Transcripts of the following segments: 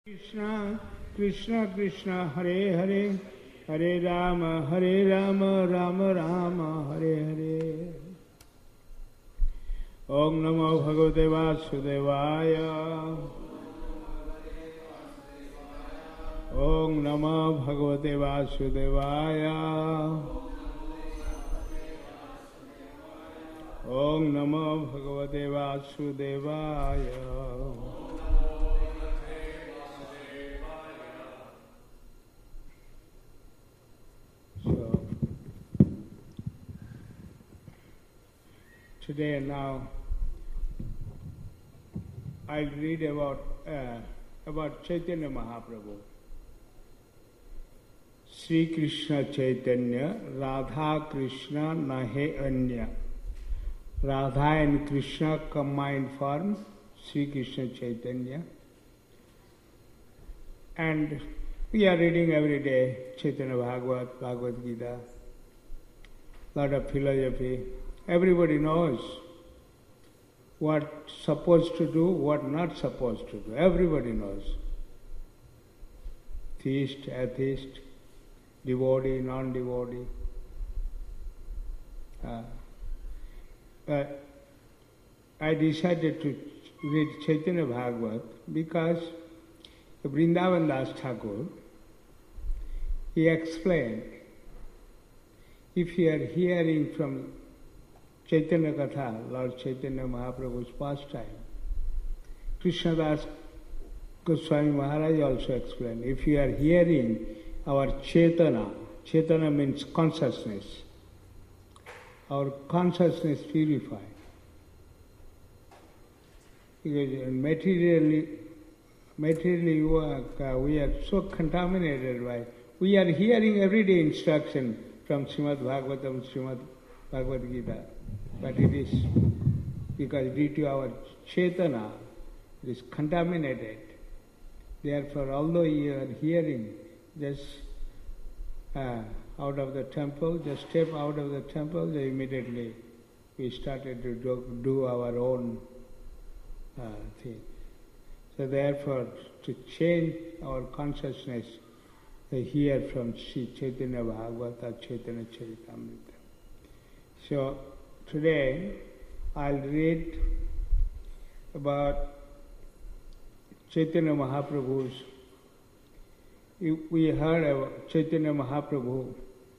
Krishna, Krishna Krishna, Hare Hare, Hare Rama, Rama Rama, Hare Hare. Om Namo Bhagavate Vasudevaya. Om Namo Bhagavate Vasudevaya. Om Namo Bhagavate Vasudevaya. So, today and now, I'll read about Chaitanya Mahaprabhu. Sri Krishna Chaitanya, Radha Krishna Nahe Anya. Radha and Krishna combined form Sri Krishna Chaitanya. And we are reading every day Chaitanya Bhagavad Gita, lot of philosophy. Everybody knows what supposed to do, what not supposed to do. Everybody knows. Theist, atheist, devotee, non-devotee. I decided to read Chaitanya Bhagavat because Vrindavan Das Thakur, he explained, if you are hearing from Chaitanya Katha, Lord Chaitanya Mahaprabhu's pastime, Krishnadas Goswami Maharaj also explained, if you are hearing our Chaitana, Chaitana means consciousness, our consciousness purified. Because materially we are so contaminated by, we are hearing everyday instruction from Srimad Bhagavatam, Srimad Bhagavad Gita, but it is because due to our Chaitana, it is contaminated. Therefore, although you are hearing, just out of the temple, just step out of the temple, immediately we started to do our own thing. So therefore, to change our consciousness, they hear from Sri Chaitanya Bhagavata, Chaitanya Charitamrita. So today, I'll read about Chaitanya Mahaprabhu's. We heard about Chaitanya Mahaprabhu,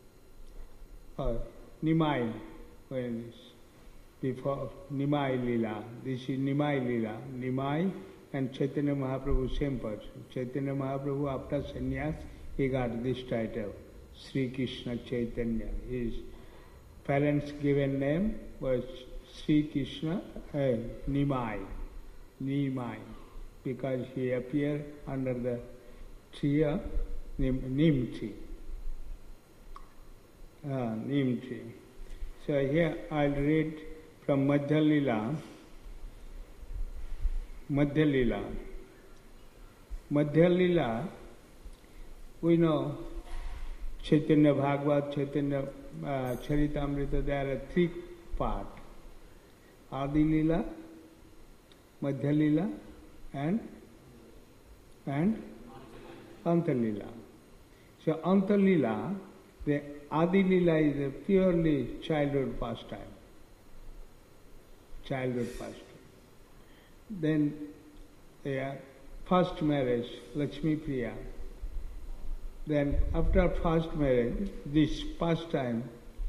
Nimai, before Nimai Lila. This is Nimai Lila. Nimai and Chaitanya Mahaprabhu, same person. Chaitanya Mahaprabhu, after sannyas, he got this title, Sri Krishna Chaitanya. His parents' given name was Sri Krishna Nimai, because he appeared under the tree of Neem tree. Neem tree. So here I'll read from Madhya Lila. Madhya Lila, we know Chaitanya Bhagavat, Chaitanya Charitamrita, there are three parts. Adi Lila, Madhya Lila and Anta Lila. So Anta Lila, the Adi Lila is a purely childhood pastime. Then first marriage, Lakshmi Priya. Then after first marriage, this pastime,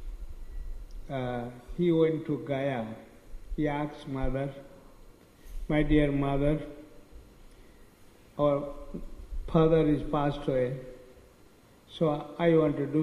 he went to Gaya. He asked mother, my dear mother, our father is passed away, so I want to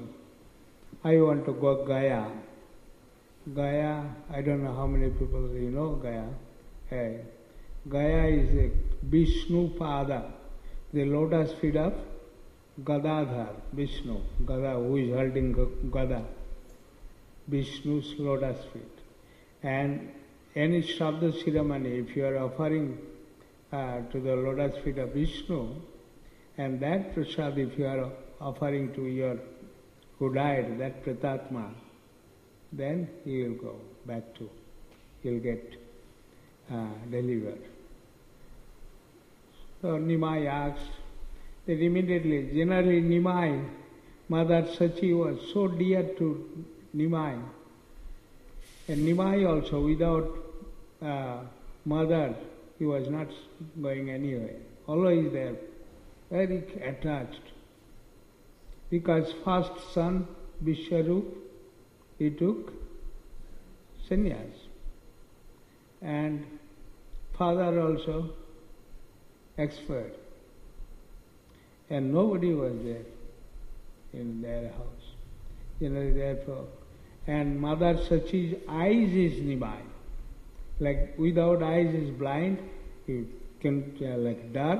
go Gaya. Gaya, I don't know how many people you know Gaya. Gaya is a Vishnu Pada, the lotus feet of Gadadhar, Vishnu, Gada, who is holding Gada, Vishnu's lotus feet. And any Shabda Shiramani, if you are offering to the lotus feet of Vishnu, and that prasad, if you are offering to your who died, that Pratatma, then he will go back to, he will get delivered. So Nimai asked, that immediately, generally Nimai, Mother Sachi was so dear to Nimai. And Nimai also, without mother, he was not going anywhere. Always there, very attached. Because first son, Vishwarup, he took sannyas. And father also expired. And nobody was there in their house. Therefore, and Mother Sachi's eyes is Nimai. Like without eyes is blind, he can like dark.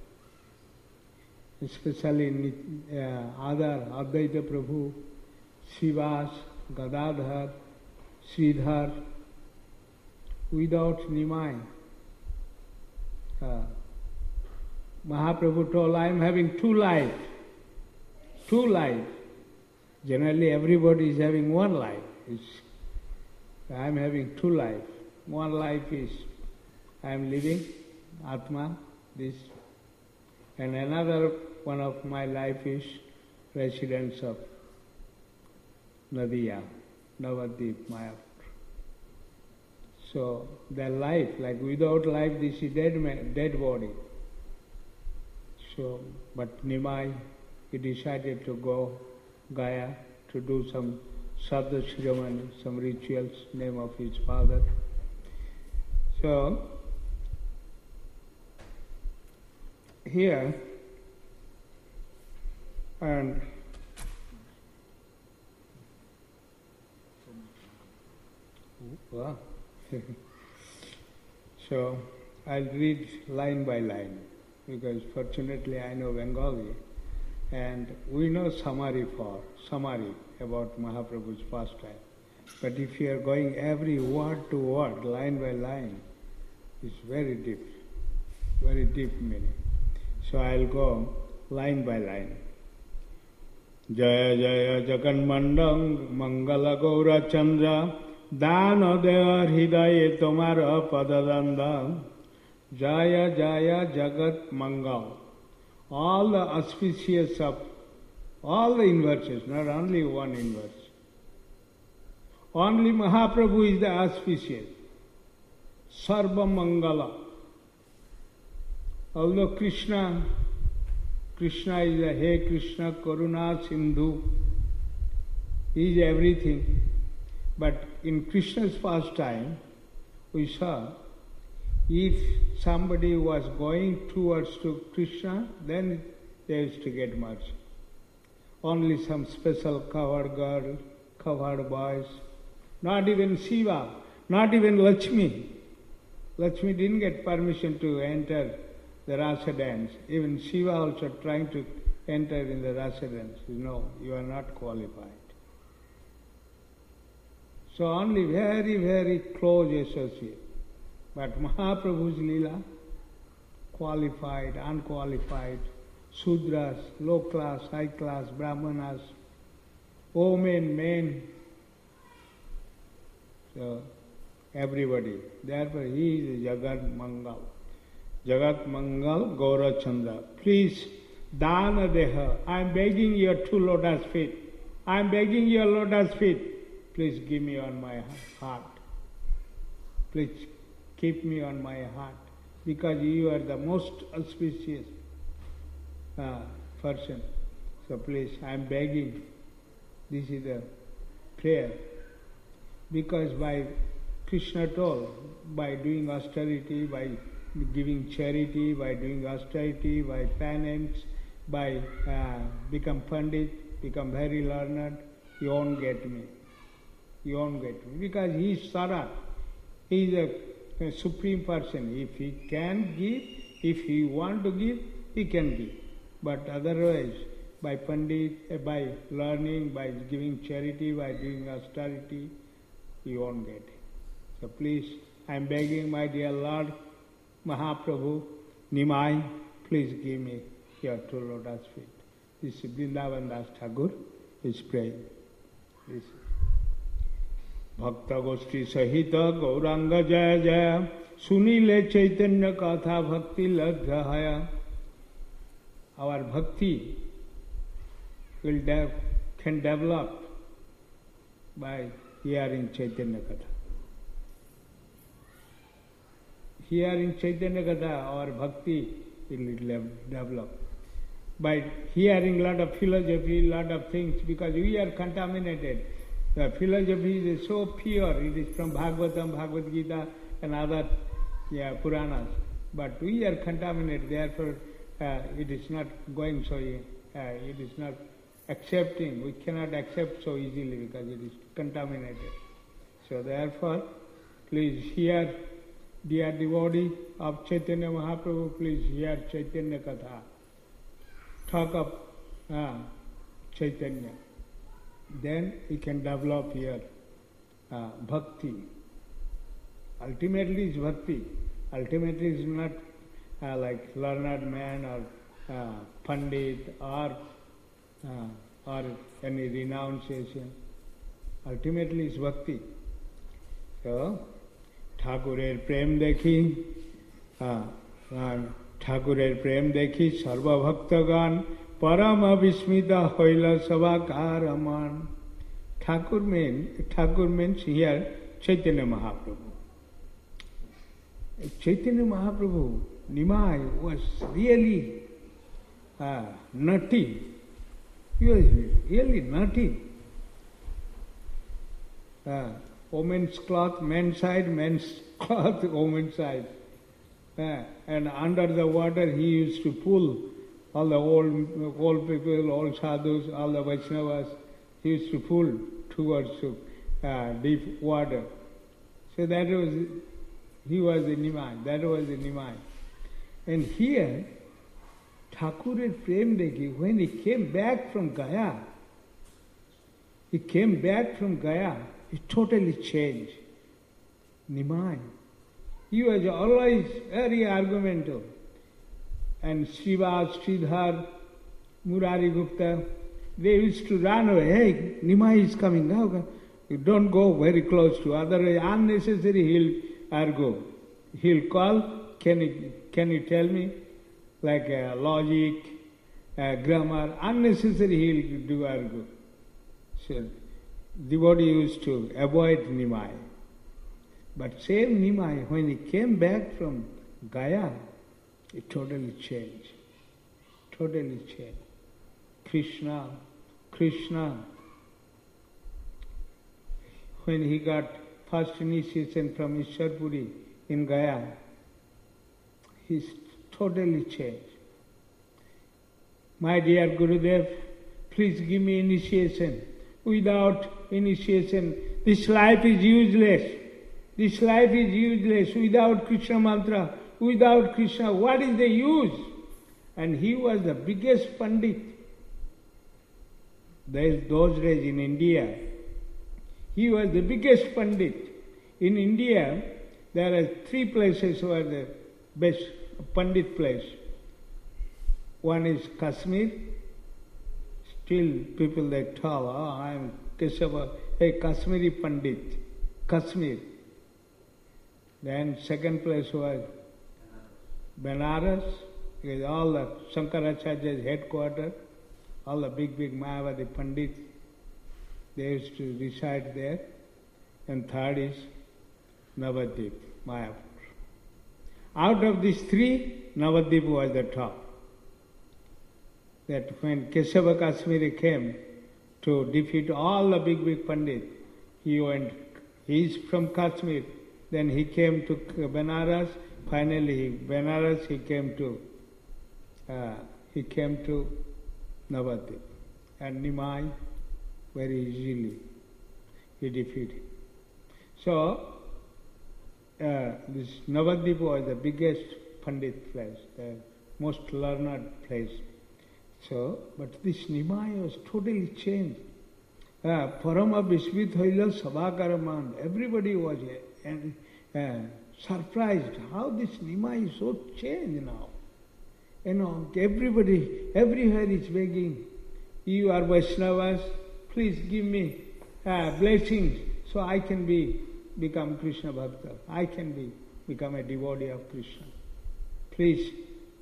Especially other Advaita Prabhu, Srivas, Gadadhar, Sridhar, without Nimai. Mahaprabhu told, I am having two lives. Two lives. Generally everybody is having one life. I am having two lives. One life is I am living, Atma, this. And another one of my life is residents of Nadia, Navadip, Mayapur. So their life, like without life, this is dead body. So, but Nimai, he decided to go Gaya to do some Sadhu ceremony, some rituals, name of his father. So, here, and wow. So, I'll read line by line, because fortunately I know Bengali, and we know summary about Mahaprabhu's pastime. But if you are going every word to word, line by line, it's very deep meaning. So I'll go line by line. Jaya Jaya Jagan Mandang Mangala Gaura Chandra Dana Deva Hridaye Tomara Padadanda Jaya Jaya Jagat Mangal. All the auspicious of all the inverses, not only one inverse. Only Mahaprabhu is the auspicious. Sarva Mangala. Although Krishna is the Hey Krishna Karuna Sindhu, he is everything. But in Krishna's pastime, we saw, if somebody was going towards to Krishna, then they used to get mercy. Only some special covered girl, covered boys, not even Shiva, not even Lakshmi. Lakshmi didn't get permission to enter the rasa dance. Even Shiva also trying to enter in the rasa dance. No, you are not qualified. So only very, very close associate. But Mahaprabhu's Leela, qualified, unqualified, Sudras, low class, high class, Brahmanas, women, men. So everybody. Therefore he is Jagat Mangal. Jagat Mangal Gaura Chandra. Please, Dana Deha, I am begging your two lotus feet. I am begging your lotus feet. Please give me on my heart. Please keep me on my heart. Because you are the most auspicious person. So please, I am begging. This is a prayer. Because by Krishna told, by doing austerity, by giving charity, by doing austerity, by penance, by become Pandit, become very learned, you won't get me. You won't get me. Because he is Sara. He is a supreme person. If he can give, if he want to give, he can give. But otherwise, by Pandit, by learning, by giving charity, by doing austerity, you won't get it. So please, I am begging my dear Lord, Mahaprabhu, Nimai, please give me your two lotus feet. This is Vrindavan Das Thakur is praying. Bhakta Goshti Sahita Gauranga Jaya Jaya Sunile Chaitanya Katha Bhakti Ladghaya. Our bhakti can develop by hearing Chaitanya Katha. Hearing Chaitanya Katha, our bhakti will develop. By hearing lot of philosophy, lot of things, because we are contaminated. The philosophy is so pure, it is from Bhagavatam, Bhagavad Gita and other Puranas. But we are contaminated, therefore it is not going so, it is not accepting, we cannot accept so easily because it is contaminated. So therefore, please hear, dear devotee of Chaitanya Mahaprabhu, please hear Chaitanya Katha. Talk of Chaitanya. Then you can develop your bhakti. Ultimately it's bhakti. Ultimately it's not like learned man or pandit or any renunciation. Ultimately it's bhakti. So, ঠাকুরের প্রেম দেখি ঠাকুরের প্রেম দেখি সর্বভক্তগণ পরম বিস্মিত হইল সবাকার মান. Thakur means here Chaitanya Mahaprabhu. Chaitanya Mahaprabhu, Nimai, was really nutty. He was really nutty. Woman's cloth, men's side, men's cloth, woman's side. And under the water he used to pull all the old people, all sadhus, all the Vaishnavas, he used to pull towards deep water. So that was, he was the Nimai, that was the Nimai. And here, Thakur Prem Dekhi, when he came back from Gaya, it totally changed. Nimai. He was always very argumentative. And Srivas, Sridhar, Murari Gupta, they used to run away. Hey, Nimai is coming now. You don't go very close to, otherwise unnecessary he'll argue. He'll call, can you tell me? Like logic, grammar, unnecessary he'll do argue. So, devotee used to avoid Nimai. But same Nimai, when he came back from Gaya, it totally changed. Totally changed. Krishna, when he got first initiation from Ishwarpuri in Gaya, he's totally changed. My dear Gurudev, please give me initiation. Without initiation, this life is useless. This life is useless. Without Krishna mantra, without Krishna, what is the use? And he was the biggest Pandit. Those days in India, he was the biggest Pandit. In India, there are 3 places were the best Pandit place. One is Kashmir. Still people they tell, I am Kesava, a Kashmiri Pandit. Kashmir. Then second place was Benares, because all the Shankaracharya's headquarters, all the big Mayavadi Pandits, they used to reside there. And third is Navadvip, Mayapur. Out of these 3, Navadvip was the top. That when Kesava Kashmiri came to defeat all the big Pandits, he is from Kashmir, then he came to Benares, finally Benares he came to Navadvip. And Nimai, very easily, he defeated. So, this Navadvip was the biggest Pandit place, the most learned place. So, but this Nimai was totally changed. Parama Visvit Hoila Sabhakaraman, everybody was surprised how this Nimai is so changed now. Everybody, everywhere is begging, you are Vaishnavas, please give me blessings so I can become Krishna Bhakta. I can be become a devotee of Krishna. Please.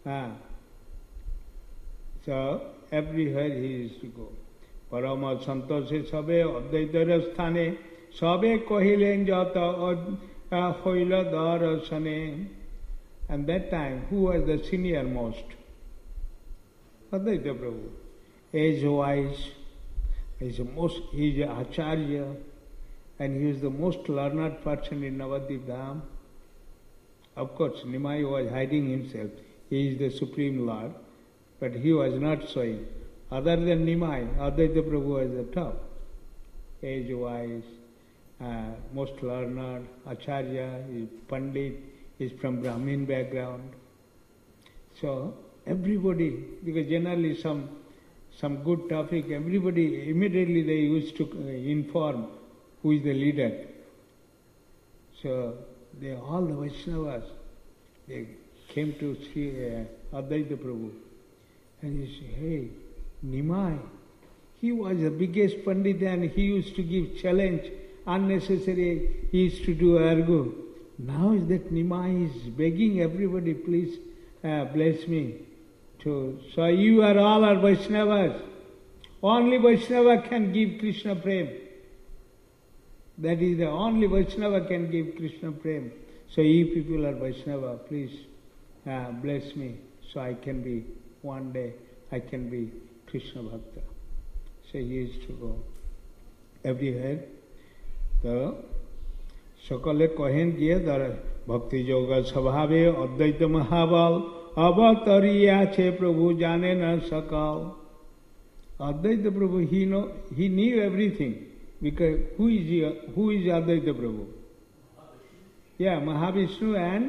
So everywhere he used to go. Parama Santose Sabe Advaitara Sthane Sabe Kohilen Jata Hoila Darasane. And that time, who was the senior most? Advaita Prabhu. Age-wise, he is an Acharya, and he is the most learned person in Navadvip Dham. Of course, Nimai was hiding himself. He is the Supreme Lord, but he was not showing. Other than Nimai, Advaita Prabhu was the top. Age-wise, most learned, Acharya, is Pandit, is from Brahmin background. So, everybody, because generally some good topic, everybody, immediately they used to inform who is the leader. So, all the Vaishnavas, they came to see Advaita Prabhu. And he said, hey, Nimai, he was the biggest Pandit and he used to give challenge, unnecessary, he used to do argue. Now is that Nimai is begging everybody, please bless me. So you are all are Vaishnavas. Only Vaishnava can give Krishna Prem. That is the only Vaishnava can give Krishna Prem. So you people are Vaishnava, please bless me. So I can be, one day, I can be Krishna Bhakta. So he used to go everywhere. So, সকলে কহেন গিয়ে দ্বারা ভক্তি যোগ স্বভাবে অদ্বৈত মহাবল অবতরিয়াছে প্রভু জানে না সকাল Advaita Prabhu, he knew everything. Because who is Advaita Prabhu? Yeah, Mahavishnu and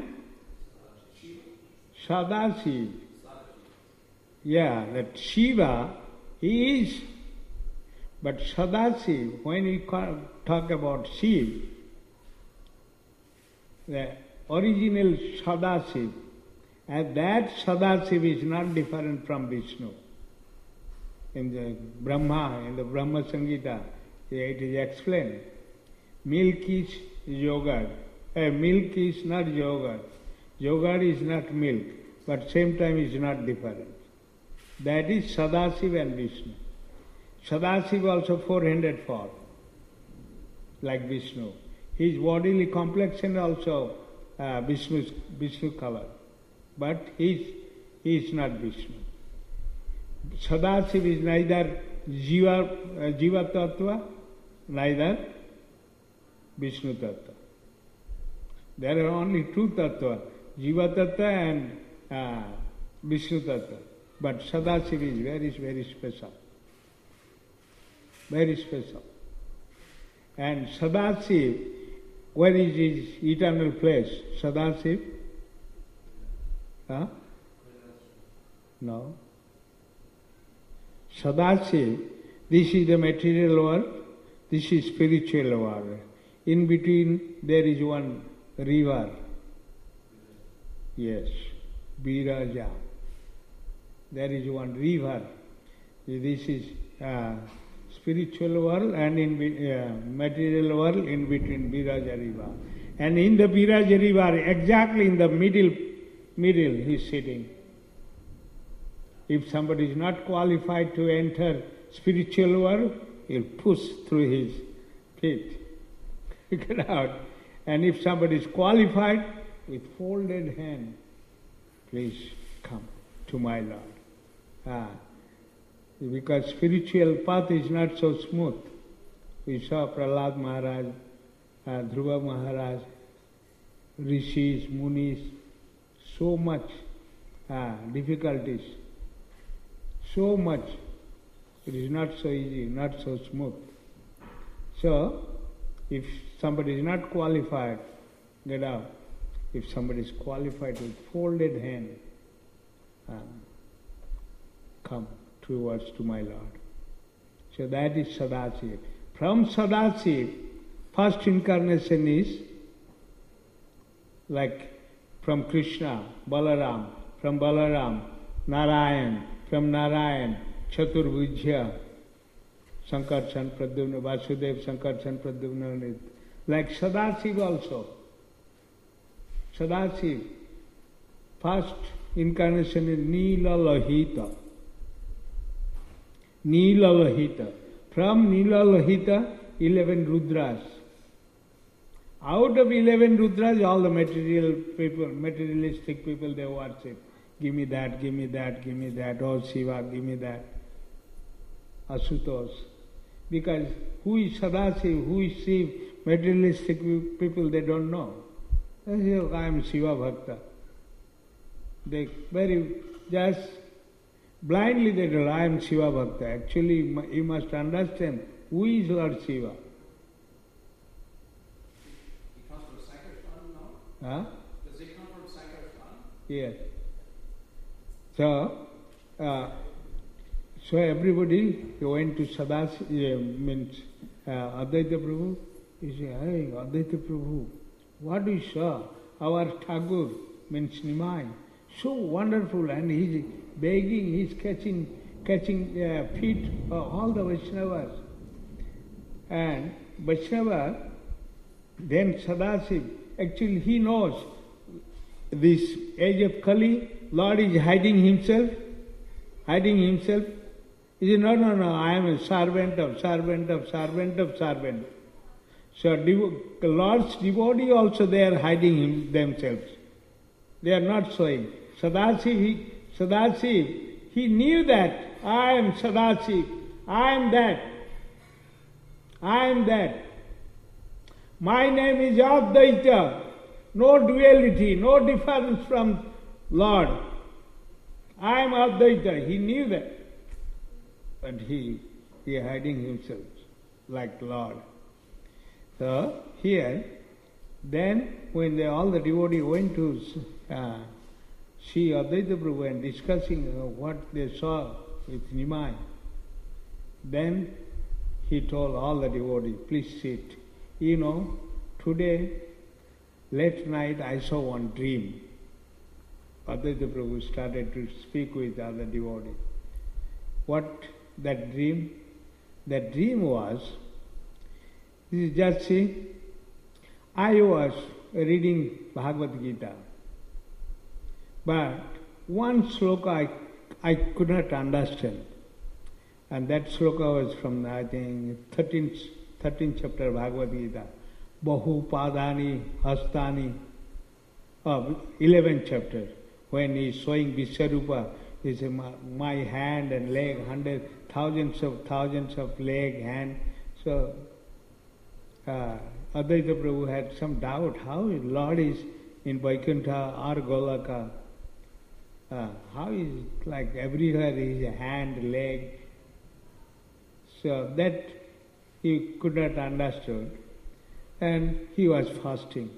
Sadasiv. Yeah, that Shiva, he is. But Sadasiv, when we talk about Shiv, the original Sadasiv, and that Sadasiv is not different from Vishnu. In the Brahma Samhita, it is explained. Milk is yogurt. Milk is not yogurt. Yogurt is not milk, but same time is not different. That is Sadasiv and Vishnu. Sadasiv also 400 form, like Vishnu. His bodily complexion also Vishnu color, but he is not Vishnu. Sadasiv is neither Jiva Tattva, neither Vishnu Tattva. There are only two Tattva, Jiva Tattva and Vishnu Tattva. But Sadasiv is very, very special. Very special. And Sadasiv, where is his eternal place? Sadasiv? No. Sadasiv, this is the material world, this is spiritual world. In between there is one river. Yes, Viraja. There is one river. This is spiritual world and in material world, in between Viraja river. And in the Viraja river, exactly in the middle he is sitting. If somebody is not qualified to enter spiritual world, he'll push through his feet. Get out. And if somebody is qualified, with folded hand, please come to my Lord. Because spiritual path is not so smooth. We saw Prahlad Maharaj, Dhruva Maharaj, Rishis, Munis, so much difficulties. So much. It is not so easy, not so smooth. So, if somebody is not qualified, get out. If somebody is qualified with folded hand, come towards to my Lord. So that is Sadasiv. From Sadasiv, first incarnation is like from Krishna, Balaram, from Balaram, Narayan, from Narayan, Chaturbhujya, Sankarshan, Pradyumna, Vasudev, Sankarshan, Pradyumna, like Sadasiv also. Sadasiv, first incarnation is Nilalohita. Nilalohita. From Nilalohita, 11 Rudras. Out of 11 Rudras, all the material people, materialistic people, they worship. Give me that, give me that, give me that. Oh Shiva, give me that. Asutosh. Because who is Sadasiv, who is Shiv, materialistic people, they don't know. They say, I am Shiva Bhakta. They just blindly they tell, I am Shiva Bhakta. Actually, you must understand who is Lord Shiva. He comes from Sankirtan, no? Huh? Does he come from Sankirtan? Yes. So everybody went to means Advaita Prabhu. He said, hey, Advaita Prabhu, what we saw, our Thakur, means Nimai, so wonderful, and he's begging, he's catching feet of all the Vaishnavas. And Vaishnava, then Sadasiv, actually he knows this age of Kali, Lord is hiding himself. He said, no, I am a servant of servant. So the Lord's devotee also they are hiding themselves. They are not showing. Sadasiv, he knew that I am Sadasiv, I am that. My name is Advaita, no duality, no difference from Lord. I am Advaita. He knew that. But he hiding himself like Lord. So here, then when all the devotees went to see Advaita Prabhu and discussing what they saw with Nimai, then he told all the devotees, please sit. You know, today, late night I saw one dream. Advaita Prabhu started to speak with other devotees. What that dream? That dream was, this is just see, I was reading Bhagavad Gita, but one sloka I could not understand. And that sloka was from, I think, 13th chapter of Bhagavad Gita. Bahu Padani Hastani, 11th chapter. When he is showing Vishwarupa, he says, my hand and leg, thousands of leg, hand. So, Advaita Prabhu had some doubt, how Lord is in Vaikuntha or Golaka. How is it like everywhere is a hand, leg. So that he could not understand. And he was fasting.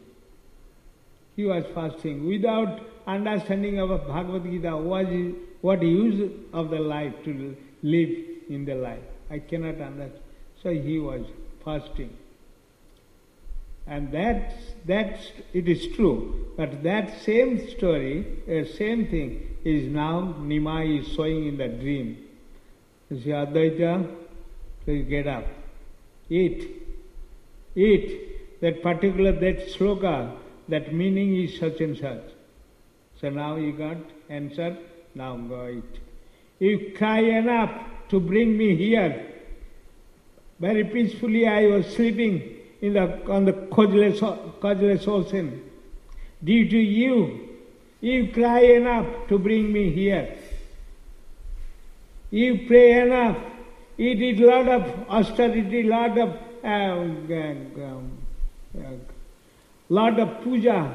Without understanding of Bhagavad Gita, what use of the life to live in the life? I cannot understand. So he was fasting. And it is true. But that same story, same thing, is now Nimai is showing in the dream. You see, Advaita, please get up. Eat. That sloka, that meaning is such and such. So now you got answer, now go eat. You cry enough to bring me here. Very peacefully I was sleeping on the causeless ocean. Due to you cry enough to bring me here. You pray enough. You did lot of austerity, lot of puja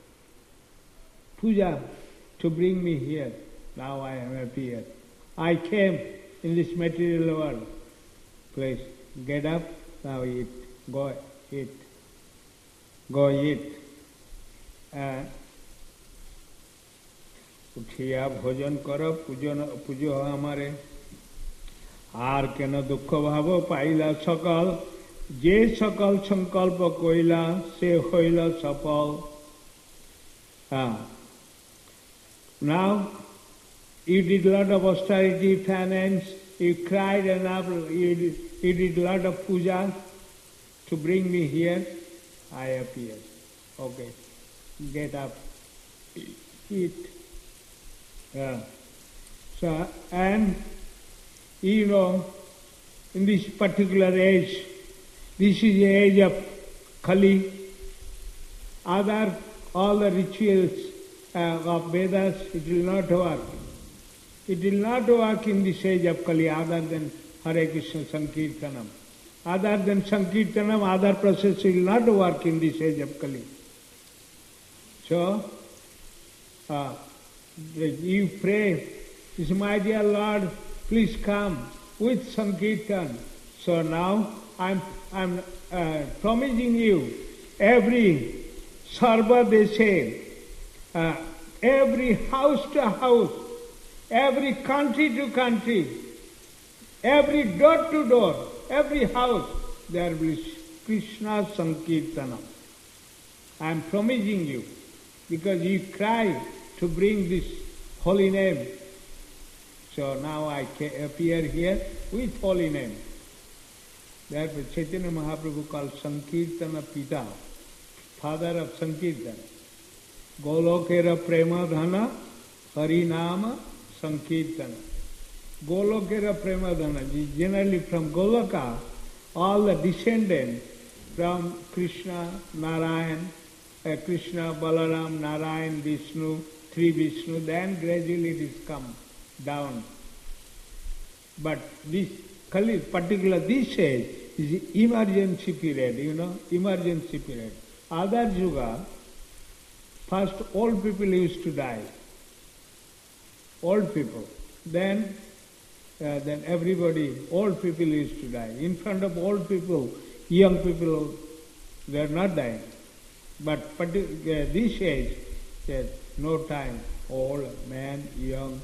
to bring me here. Now I am happy here. I came in this material world. Please get up, now eat. Go eat. উঠিয়া ভোজন কর পুজো আমারে আর কেন দুঃখ ভাব পাইলা সকল যে সকল সংকল্প কইলা সে হইল সফল Now you did a lot of austerity, penance, you cried enough, you did a lot of puja to bring me here, I appear. Okay. get up, eat. So, and you know, in this particular age, this is the age of Kali. Other, all the rituals of Vedas, it will not work. It will not work in this age of Kali other than Hare Krishna Sankirtanam. Other than Sankirtanam, other process will not work in this age of Kali. So, you pray, my dear Lord, please come with Sankirtan. So now I'm promising you every sarva deshe, every house to house, every country to country, every door to door, every house, there will be Krishna Sankirtanam. I am promising you, because you cry to bring this holy name. So now I appear here with holy name. Therefore Chaitanya Mahaprabhu called Sankirtana Pita, father of Sankirtan. Golokera Prema Dhana Harinama Sankirtana. Golokera Prema Dhana, generally from Goloka, all the descendants from Krishna, Narayan, Krishna, Balaram, Narayan, Vishnu, three Vishnu, then gradually it is come down. But this Kali, particular this age, is emergency period, emergency period. Other Yuga, first old people used to die. Old people. Then everybody, old people used to die. In front of old people, young people, they are not dying. But this age, yes, no time, old, man, young,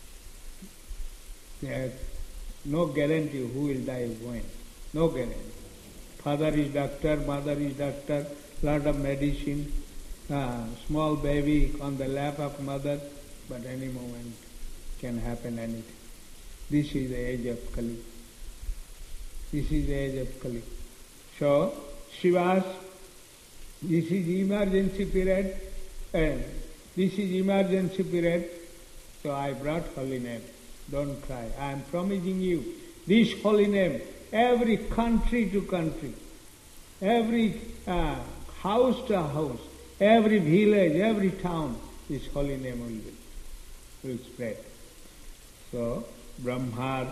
yes, no guarantee who will die when. No guarantee. Father is doctor, mother is doctor, lot of medicine, small baby on the lap of mother, but any moment can happen anything. This is the age of Kali. This is the age of Kali. So, Shivas, this is emergency period, this is emergency period, so I brought holy name. Don't cry. I am promising you this holy name, every country to country, every house to house, every village, every town, this holy name will spread. So, Brahmar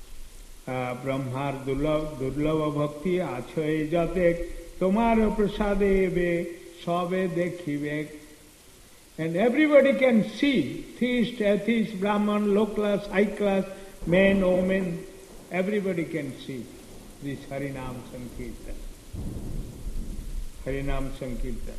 Durlava Bhakti Achoye Jatek Tomaro Prasade Ebe Sobe Dekhivek. And everybody can see, theist, atheist, Brahman, low class, high class, men, women, everybody can see this Harinam Sankirtan. Harinam Sankirtan.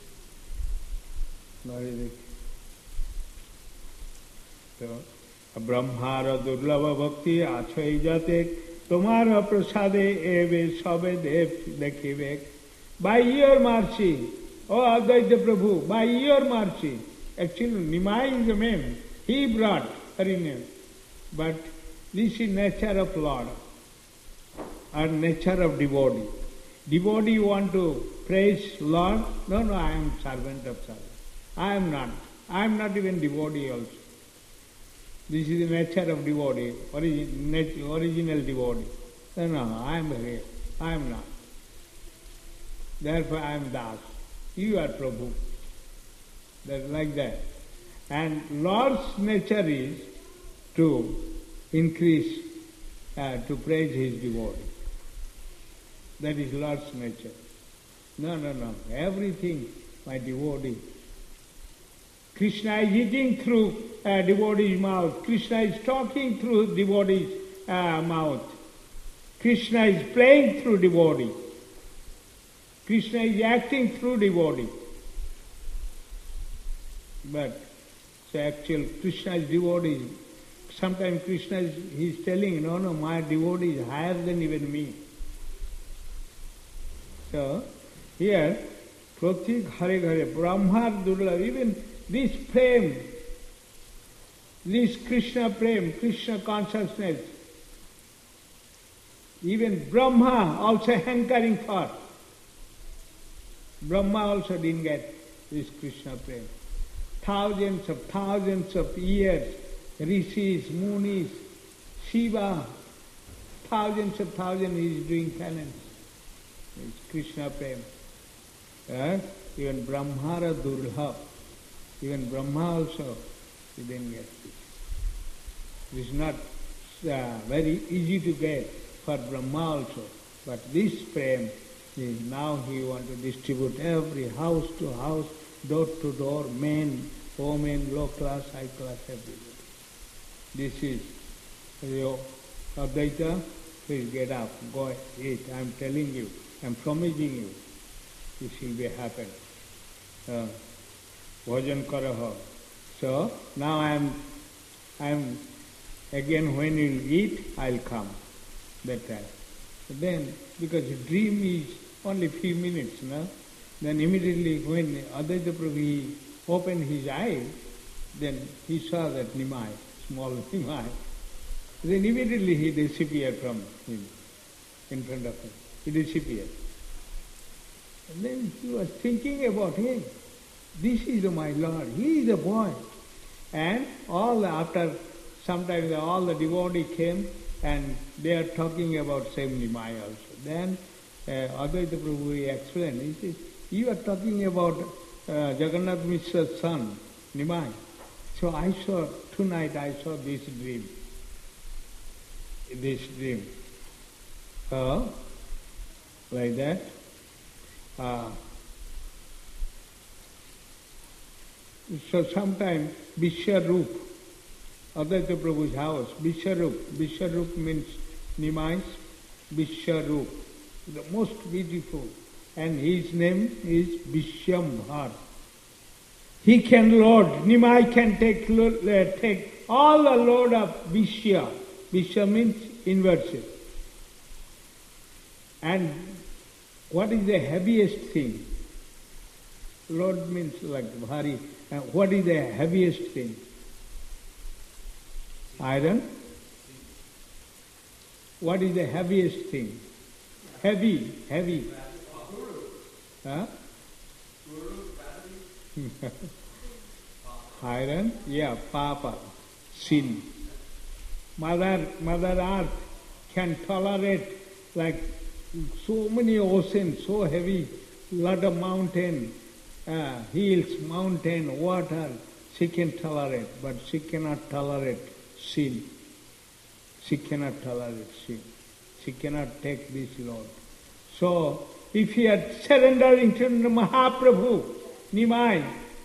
So, Brahmara Durlava Bhakti Achoy Jate Tomara Prasade Eve Sobe Dekhivek. By your mercy, O Advaita Prabhu, by your mercy, actually Nimai is the name, he brought Harinam. But this is nature of Lord, or nature of devotee. Devotee want to praise Lord? No, I am servant of servant. I am not. I am not even devotee also. This is the nature of devotee, original devotee. No, I am here. I am not. Therefore I am Das. You are Prabhu. That's like that. And Lord's nature is to increase, to praise his devotee. That is Lord's nature. No. Everything my devotee. Krishna is eating through devotee's mouth. Krishna is talking through devotee's mouth. Krishna is playing through devotee. Krishna is acting through devotee. But so actual Krishna is devotee. Sometimes Krishna is telling, no, my devotee is higher than even me. So here, Pratik Hare Hare, Brahma Durlava, even this prem, this Krishna prem, Krishna consciousness, even Brahma also hankering for. Brahma also didn't get. this Krishna Prem. Thousands of years, rishis, munis, Shiva, thousands is doing penance. It's Krishna Prem. Even Brahmara Durlabh, even Brahma also, he didn't get this. This is not very easy to get for Brahma also. But this Prem, now he wants to distribute every house to house, door to door, men, women, low class, high class, everybody. This is Advaita, please get up, go eat. I am telling you, I am promising you, this will be happen. Bhajan karaha. So now I am again when you eat, I'll come. That time. Then, because the dream is only few minutes, no? Then immediately when Advaita Prabhu he opened his eye, then he saw that Nimai, small Nimai. Then immediately he disappeared from him, in front of him. He disappeared. And then he was thinking about him. This is my Lord, he is a boy. And after sometimes all the devotees came and they are talking about same Nimai also. Then Advaita Prabhu explained, he says, you are talking about Jagannath Mishra's son, Nimai. So tonight I saw this dream. Like that. So sometime Vishwarup, Advaita Prabhu's house, Vishwarup means Nimai's Vishwarup, the most beautiful. And his name is Vishwambhar. He can load, Nimai can take all the load of Vishya. Vishya means inversion. And what is the heaviest thing? Load means like bhari. What is the heaviest thing? Iron? What is the heaviest thing? Heavy. Huh? Iron? Yeah, Papa. Sin. Mother Earth can tolerate like so many oceans, so heavy, lot of mountain, hills, mountain, water, she can tolerate, but she cannot tolerate sin. She cannot tolerate sin. She cannot take this load. So, if you are surrendering to Mahaprabhu, Nimai,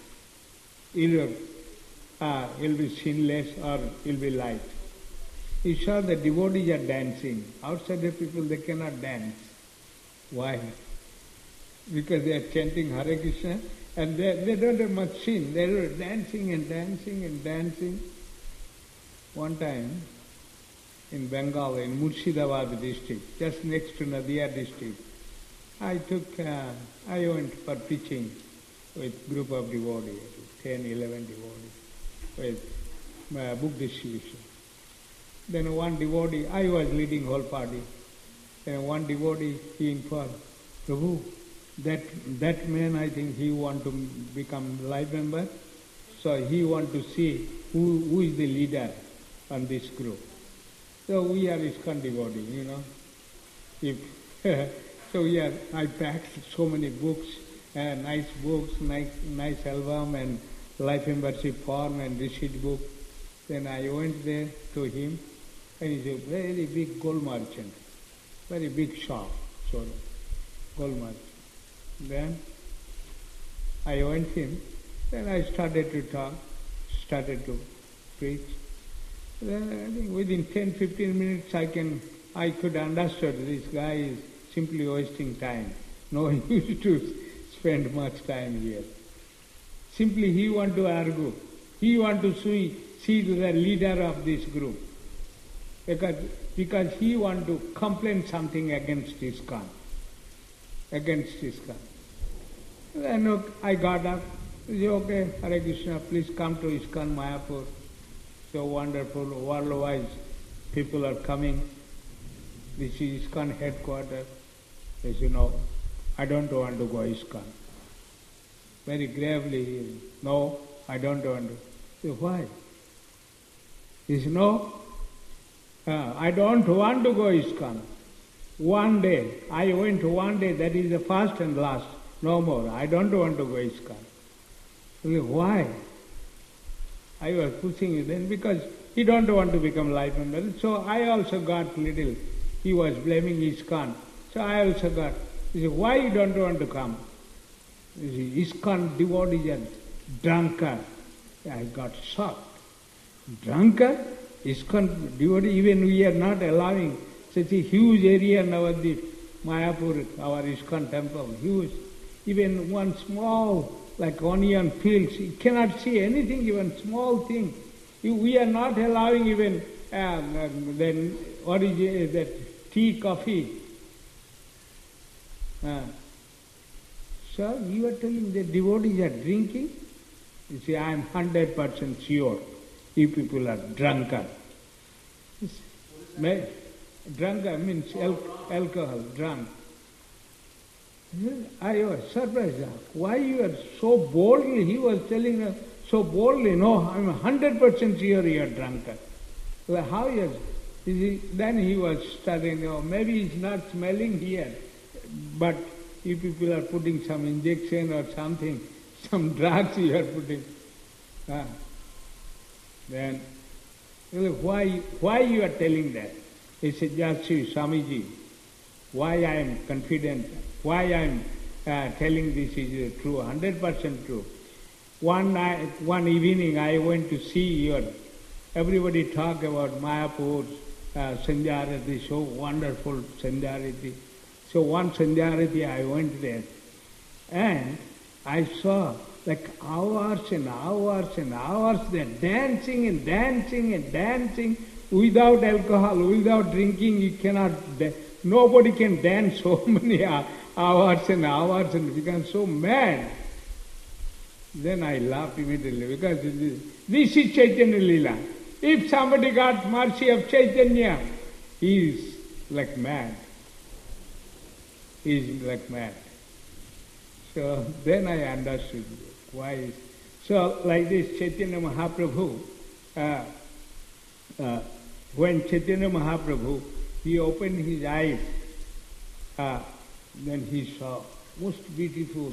he'll be sinless or he'll be light. You saw the devotees are dancing. Outside the people, they cannot dance. Why? Because they are chanting Hare Krishna and they don't have much sin. They are dancing and dancing and dancing. One time, in Bengal, in Murshidabad district, just next to Nadia district, I went for preaching with group of devotees, 10, 11 devotees, with book distribution. Then one devotee, I was leading whole party, then one devotee, he informed, Prabhu, that man, I think he want to become life member, so he want to see who is the leader on this group. So we are ISKCON devotee, I packed so many books, nice album and life membership form and receipt book. Then I went there to him, and he's a very big gold merchant, very big shop, gold merchant. Then I went him, then I started to talk, started to preach. Then I think within 10-15 minutes I could understand this guy is simply wasting time. No use to spend much time here. Simply he want to argue. He want to see the leader of this group. Because he want to complain something against ISKCON. Then I got up. I said, okay, Hare Krishna, please come to ISKCON Mayapur. So wonderful, worldwide people are coming. This is ISKCON headquarters. They say, no, I don't want to go ISKCON. very gravely, no, I don't want to. So why? He said, no, I don't want to go ISKCON. One day, I went one day, that is the first and last, no more. I don't want to go ISKCON. He said, why? I was pushing it then because he don't want to become life member. So I also got little, he was blaming ISKCON. So I also got, he said, why you don't want to come? He said, ISKCON devotees are drunkard. I got shocked. Drunkard? ISKCON devotee, even we are not allowing such a huge area in our Mayapur, our ISKCON temple, huge. Even one small, like onion fields, you cannot see anything, even small thing. We are not allowing even then what is that tea, coffee. So you are telling the devotees are drinking? You see, I am 100% sure you people are drunkard. Drunkard means alcohol, drunk. I was surprised. Why you are so boldly, he was telling us so boldly, no, I am 100% sure you are drunkard. Well, how is then he was studying, oh, maybe he's not smelling here, but you people are putting some injection or something, some drugs you are putting. Then, why you are telling that? He said, just see, Swamiji, why I am confident, why I am telling this is true, 100% true. One evening I went to see everybody talk about Mayapur's Sandhyarati, so wonderful Sandhyarati. So one Sandhyarati I went there and I saw like hours and hours and hours they're dancing and dancing and dancing without alcohol, without drinking. You cannot, nobody can dance so many hours and hours and become so mad. Then I laughed immediately because this is Chaitanya Leela. If somebody got mercy of Chaitanya, he is like mad. He is like mad. So then I understood why. So like this Chaitanya Mahaprabhu, when Chaitanya Mahaprabhu, he opened his eyes, then he saw most beautiful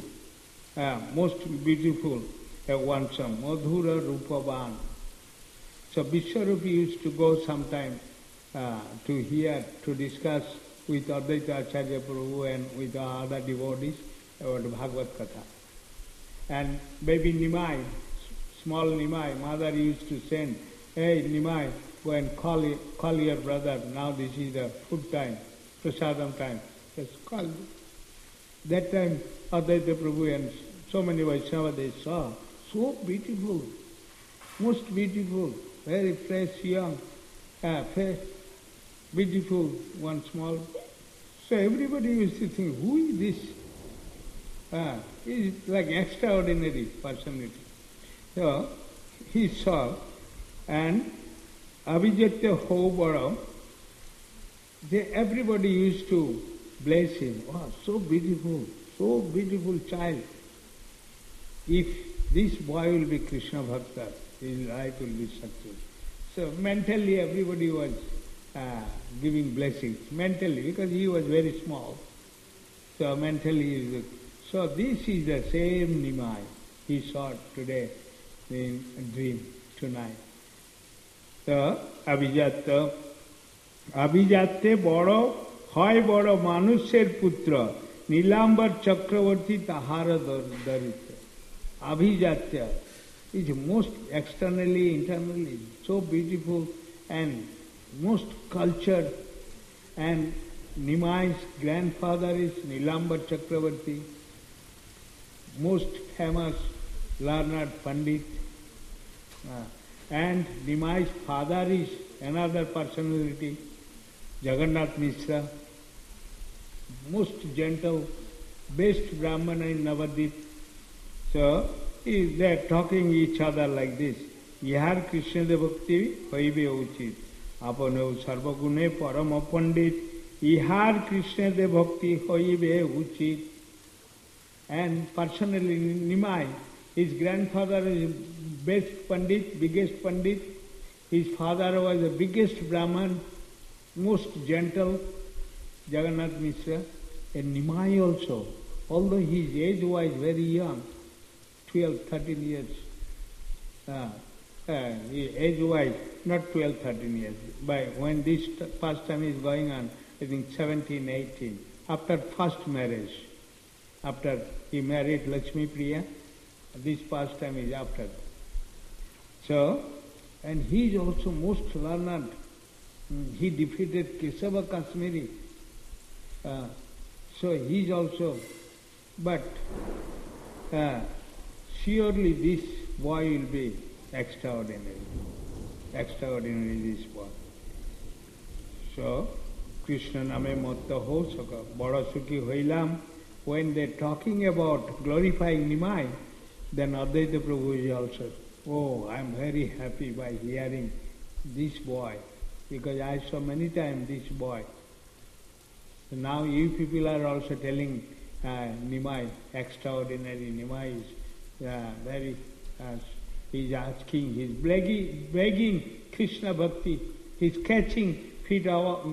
one song, Madhura Rupavan. So Vishwarupa used to go sometime to hear, to discuss with Advaita Acharya Prabhu and with other devotees about Bhagavad Katha. And baby Nimai, small Nimai, mother used to send, hey Nimai, go and call your brother, now this is the food time, prasadam time. Just call. That time Advaita Prabhu and so many Vaishnavas they saw, so beautiful, most beautiful, very fresh, young, fresh, beautiful, one small. So everybody used to think, who is this? He is like extraordinary personality. So he saw, and Abhijatya Hobara, everybody used to bless him. Oh, so beautiful child. If this boy will be Krishna Bhakta, his life will be successful. So mentally everybody was giving blessings, mentally, because he was very small. So mentally, so this is the same Nimai he saw today in a dream, tonight. So, Abhijatte boro hoy boro manusher putra Nilambar Chakravarti tahara daritra. Abhijatya is most externally, internally, so beautiful and most cultured, and Nimai's grandfather is Nilambar Chakravarti, most famous learned Pandit, and Nimai's father is another personality, Jagannath Mishra, most gentle, best Brahmana in Navadvip. So, they are talking each other like this. Yahar Krishna de Bhakti hoibe uchit. Apano sarvagune parama pandit. Ihar Krishna de Bhakti hoibe uchit. And personally, Nimai, his grandfather is best Pandit, biggest Pandit. His father was the biggest Brahman, most gentle, Jagannath Mishra. And Nimai also, although he is age-wise very young, 12, 13 years, age-wise, not 12, 13 years, by when this pastime is going on, I think 17, 18, after first marriage, after he married Lakshmi Priya, this pastime is after. So, and he is also most learned. He defeated Kesava Kashmiri. So he is also, but surely this boy will be extraordinary. Extraordinary this boy. So, Krishna name matta ho saka, bada sukhi hoilam. When they are talking about glorifying Nimai, then Advaita Prabhu is also, oh, I am very happy by hearing this boy, because I saw many times this boy. So now you people are also telling Nimai, extraordinary, Nimai is very, he is asking, he is begging Krishna Bhakti, he is catching feet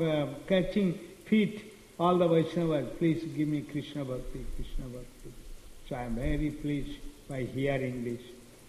all the Vaishnavas, please give me Krishna Bhakti, Krishna Bhakti. So I am very pleased by hearing this.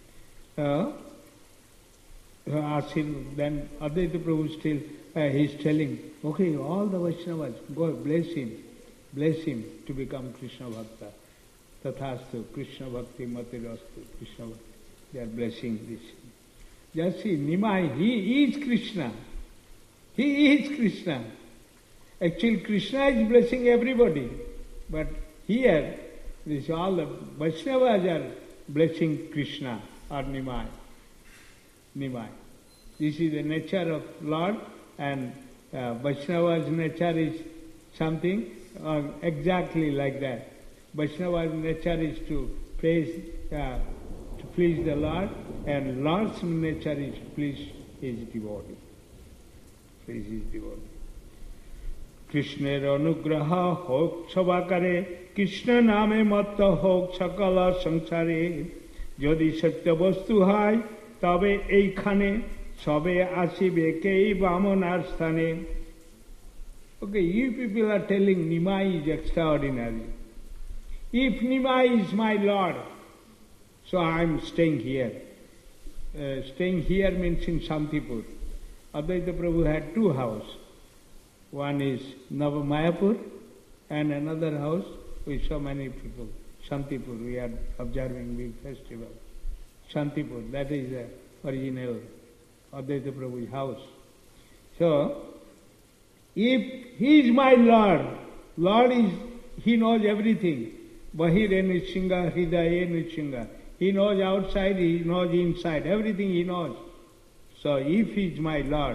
Then Advaita Prabhu still, he is telling, okay, all the Vaishnavas, go bless him to become Krishna Bhakta. Tathastu, Krishna Bhakti Matirastu, Krishna Bhakti. They are blessing this. Just see, Nimai, he is Krishna. He is Krishna. Actually, Krishna is blessing everybody. But here, this all the Vaishnavas are blessing Krishna or Nimai. Nimai. This is the nature of Lord, and Vaishnava's nature is something exactly like that. Vaishnava's nature is to please the Lord, and Lord's nature is to please his devotee. Please his devotee. Krishner anugraha hok sabakare, Krishna name matta hok sakala sangsare, jodi satya vastu hai, tabe eikhane, sabe asibe kei bamonar sthane. Okay, you people are telling Nimai is extraordinary. If Nimai is my Lord, so I am staying here. Staying here means in Shantipur. Advaita Prabhu had two houses. One is Navamayapur and another house with so many people. Shantipur, we are observing big festival. Shantipur, that is the original Advaita Prabhu's house. So, if he is my Lord, Lord is, he knows everything. Bahire Nrishinga, Hridaye Nrishinga. He knows outside, he knows inside, everything he knows. So if he is my Lord,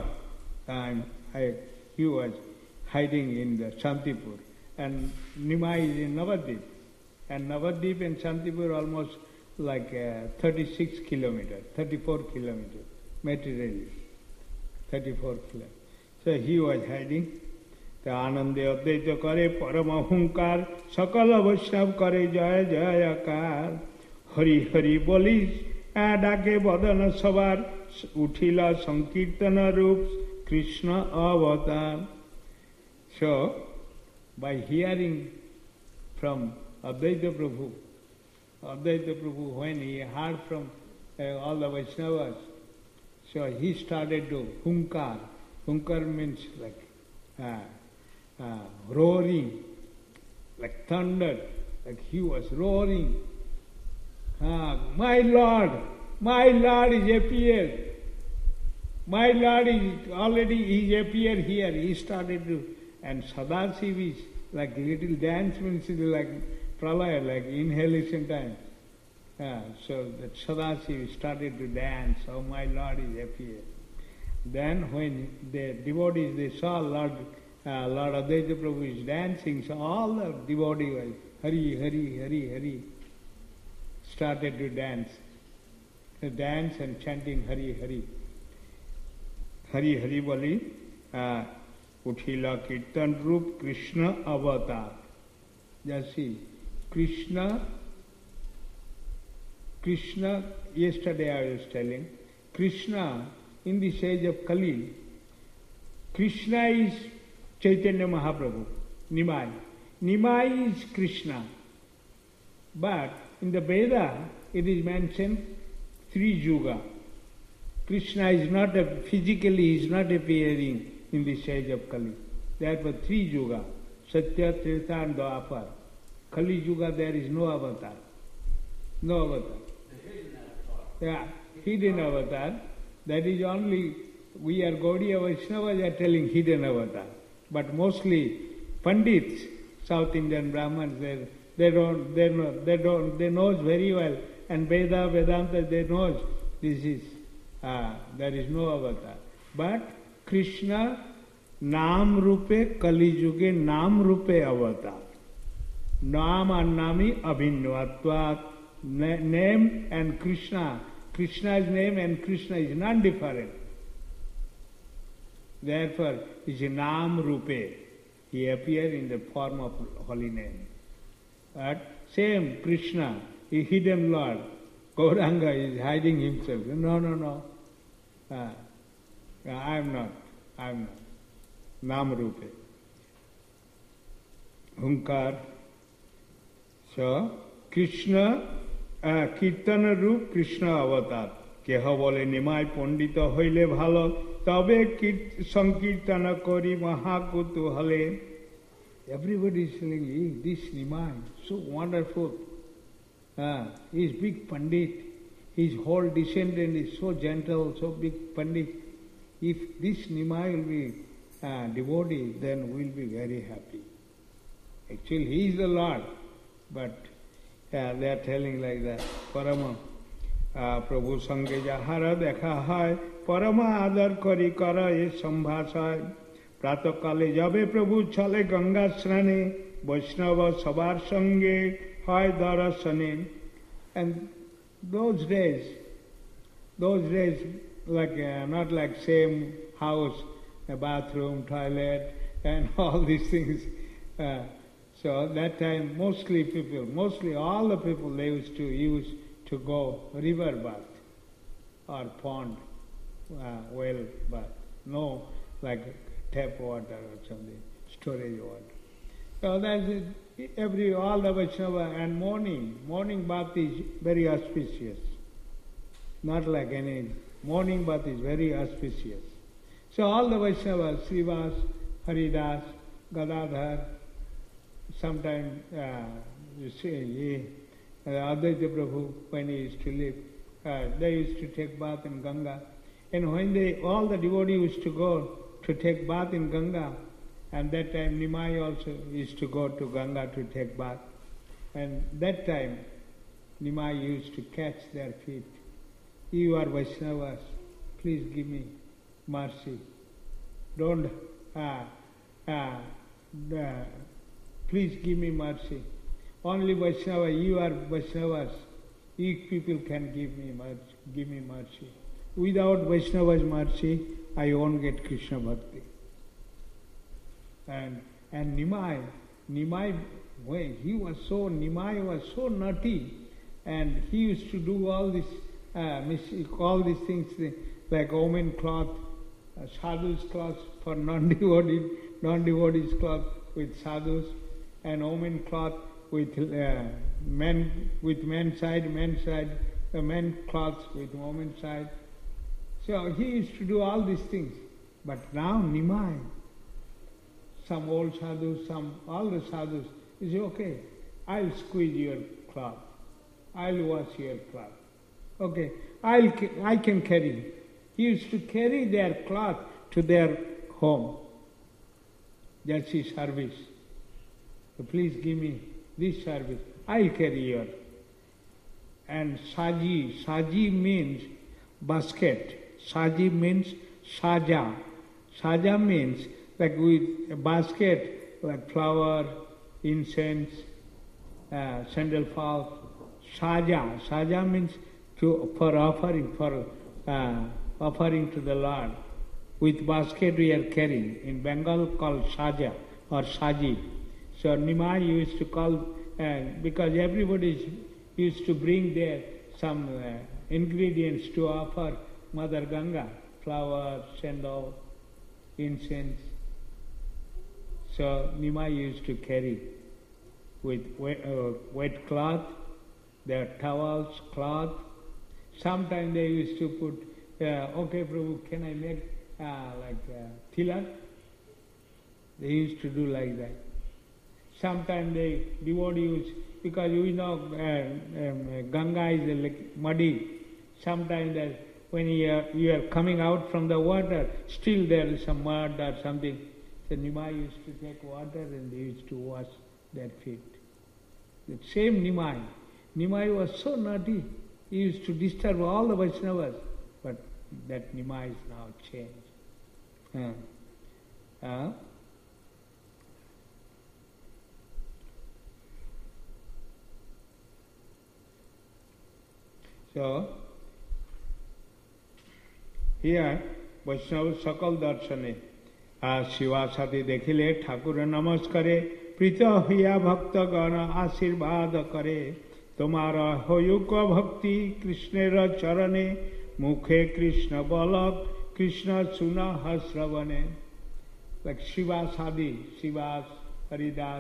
he was hiding in the Shantipur, and Nimai is in Navadvip. And Navadvip and Shantipur almost like 36 kilometers, 34 kilometers, materially, 34 kilometers. So he was hiding. The Anande Advaita kare Paramahunkar, Sakala Vaishnav kare Jaya Jayakar, Hari Hari bolis, Adake Badana Savar, Uthila Sankirtana Rups, Krishna Avatar. So, by hearing from Advaita Prabhu, when he heard from all the Vaishnavas, so he started to hunkar. Hunkar means like roaring, like thunder, like he was roaring. My Lord is appeared. My Lord is already, he appeared here. He started to, and Sadasiv is like little dance means like pralaya, like inhalation time. So that Sadasiv started to dance. Oh, my Lord is appeared. Then when the devotees, they saw Lord Advaita Prabhu is dancing, so all the devotees were Hari, Hari, Hari, Hari, started to dance. Dance and chanting Hari, Hari. Hari, Hari Bali, Uthila Kirtan Rup Krishna Avatar. Just see, Krishna Krishna, yesterday I was telling, Krishna in this age of Kali, Krishna is Chaitanya Mahaprabhu, Nimai. Nimai is Krishna. But in the Veda, it is mentioned three Yuga. Krishna is not physically is not appearing in this age of Kali. Therefore, three Yuga, Satya, Treta and Dwapar. Kali Yuga, there is no avatar. No avatar. The hidden avatar. Yeah, hidden avatar. That is only, we are Gaudiya Vaishnavas are telling hidden avatar. But mostly Pandits, South Indian Brahmins, they knows very well. And Vedanta, they knows this is, there is no avatar. But Krishna, Nam Rupe, Kali Yuge, Nam Rupe avatar. Nam and Nami abhinvatvat. Name and Krishna. Krishna's name and Krishna is non-different. Therefore, is Nam Rupe. He appeared in the form of holy name. But same Krishna, a hidden Lord. Gauranga is hiding himself. No. I am not. Nam Rupe. Hunkar. So, Krishna, Kirtana Rup, Krishna avatar. Keha bole nimai pondita hoile bhalo, tabe sankirtana kori mahakutu hale. Everybody is saying, this nimai, so wonderful. He is big pandit. His whole descendant is so gentle, so big pandit. If this nimai will be devotee, then we will be very happy. Actually, he is the Lord. But they are telling like that. Parama Prabhu Sange Jahara Dekha Hai Parama Adar Kari Kara E Sambhasai Prato Kale Jabe Prabhu Chale Ganga Srane Vaishnava Sabar Sange Hai Darasane. And those days like not like same house, a bathroom, toilet and all these things. So that time mostly all the people, they used to go river bath or pond, well bath. No like tap water or something, storage water. So that's it. All the Vaishnava and morning bath is very auspicious. Not like any, morning bath is very auspicious. So all the Vaishnavas, Srivas, Haridas, Gadadhar, sometimes you see, Advaita Prabhu, when he used to live, they used to take bath in Ganga. And when all the devotees used to go to take bath in Ganga, and that time Nimai also used to go to Ganga to take bath. And that time Nimai used to catch their feet. You are Vaishnavas, please give me mercy. Don't, please give me mercy. Only Vaishnava, you are Vaishnavas. You people can give me mercy. Without Vaishnava's mercy, I won't get Krishna Bhakti. And Nimai, Nimai was so naughty, and he used to do all these things like omen cloth, sadhu's cloth for non-devotees cloth with sadhus, and omen cloth with men's side, men cloths with women's side. So he used to do all these things. But now Nimai, some old sadhus, all the sadhus, he said, okay, I'll squeeze your cloth. I'll wash your cloth. Okay, I can carry. He used to carry their cloth to their home. That's his service. So please give me this service. I'll carry yours. And saji means basket. Saji means saja. Saja means like with a basket, like flower, incense, sandal falls. Saja means for offering to the Lord. With basket we are carrying. In Bengal called saja or saji. So Nimai used to call, because everybody used to bring their some ingredients to offer Mother Ganga, flowers, sandal, incense. So Nimai used to carry with wet cloth, their towels, cloth. Sometimes they used to put, okay Prabhu, can I make tilak? They used to do like that. Sometimes they won't use, because we know Ganga is like muddy. Sometimes that when you are coming out from the water, still there is some mud or something. So Nimai used to take water and they used to wash their feet. The same Nimai. Nimai was so naughty. He used to disturb all the Vaishnavas. But that Nimai is now changed. So, here, Vaishnava Sakal Darshane, Shivasati dekhile, Thakur namaskare, Prita hiya bhakta gana ashirvada kare, Tomara hoyuka bhakti, Krishnera charane, Mukhe Krishna balak, Krishna suna hasravane. Like Shivasadi, Shivas, Haridas,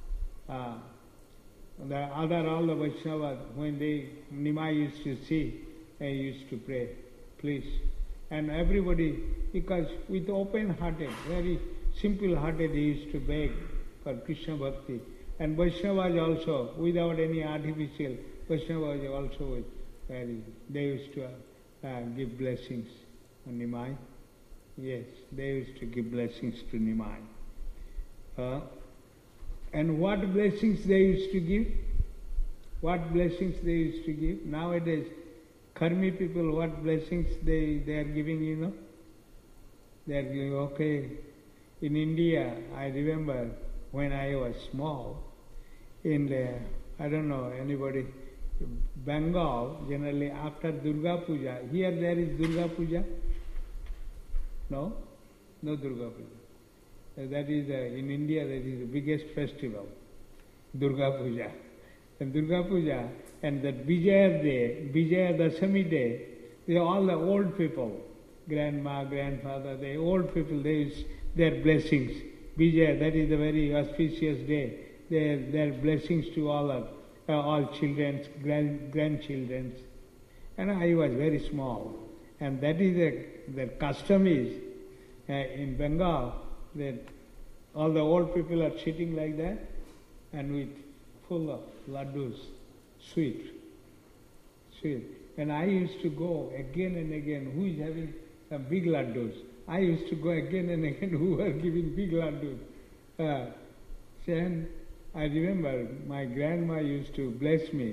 the other all the Vaishnavas, when Nimai used to see, they used to pray, please. And everybody, because with open-hearted, very simple-hearted, he used to beg for Krishna Bhakti. And Vaishnavas also, without any artificial, Vaishnavas also, they used to give blessings on Nimai. Yes, they used to give blessings to Nimai. And what blessings they used to give? What blessings they used to give? Nowadays, Karmi people, what blessings they are giving, you know? They are giving, okay. In India, I remember when I was small, in I don't know anybody, Bengal, generally after Durga Puja, here there is Durga Puja? No? No Durga Puja. That is, in India, that is the biggest festival, Durga Puja. And Durga Puja, and that Vijaya Day, Vijaya Dashami Day, all the old people, grandma, grandfather, the old people, they use their blessings. Vijaya, that is a very auspicious day. Their blessings to all children, grandchildren. And I was very small. And that is the custom is, in Bengal, that all the old people are sitting like that and with full of laddus, sweet. And I used to go again and again, who is having some big laddus? I used to go again and again, who were giving big laddus. And I remember my grandma used to bless me.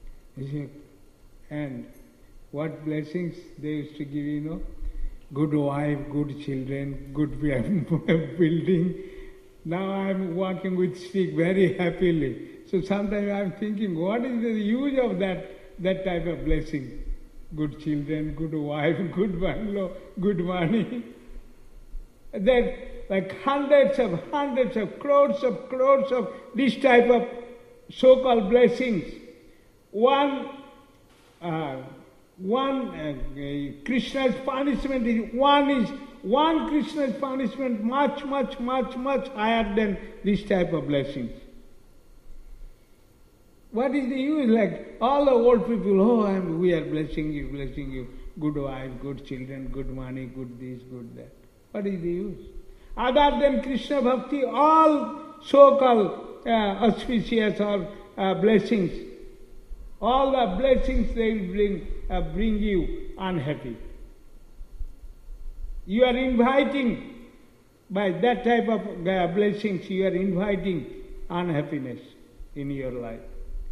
And what blessings they used to give, you know? Good wife, good children, good building. Now I'm walking with stick very happily. So sometimes I'm thinking, what is the use of that type of blessing? Good children, good wife, good bungalow, good money. There like hundreds of crores of this type of so-called blessings. One Krishna's punishment is one Krishna's punishment much higher than this type of blessings. What is the use? Like all the old people, we are blessing you, good wife, good children, good money, good this, good that. What is the use? Other than Krishna Bhakti, all so-called auspicious or blessings, all the blessings they will bring you unhappy. You are inviting, by that type of blessings, you are inviting unhappiness in your life.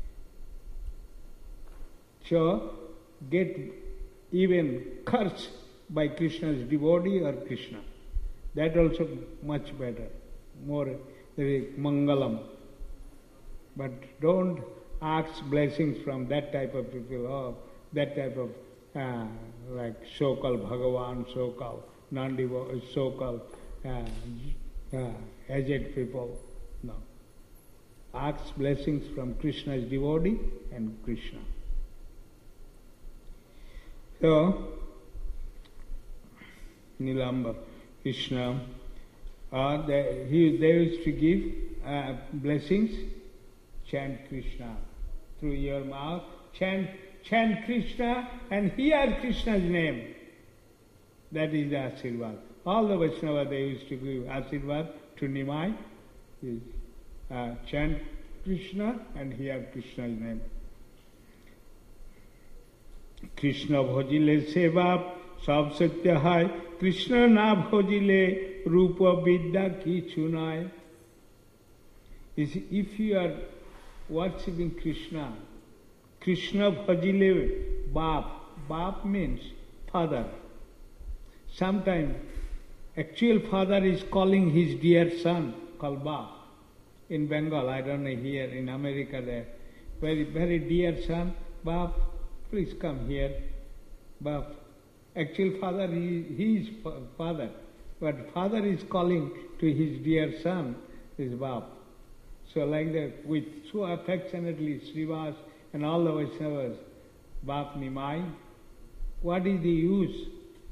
So, get even cursed by Krishna's devotee or Krishna. That also much better, more very mangalam. But don't ask blessings from that type of people, or that type of like so-called Bhagavan, so-called non-devotees, so-called aged people. No. Ask blessings from Krishna's devotee and Krishna. So, Nilamba, Krishna, they used to give blessings, chant Krishna through your mouth, chant Krishna and hear Krishna's name. That is the Ashirvad. All the Vaishnava, they used to give Ashirvad to Nimai, chant Krishna and hear Krishna's name. Krishna bhajile seva sab satya hai, Krishna na bhajile rupa vidya kichu nai. If you are worshipping Krishna, Krishna bhajile bap. Bap means father. Sometimes actual father is calling his dear son, called bap. In Bengal, I don't know here, in America there, very, very dear son, bap, please come here, bap. Actual father, he is father, but father is calling to his dear son, is bap. So like that, with so affectionately, Srivas and all the Vaishnavas, Bap Nimai, what is the use?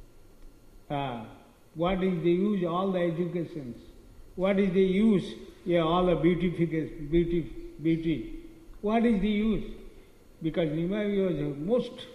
What is the use? All the educations. What is the use? Yeah, all the beauty. What is the use? Because Nimai was the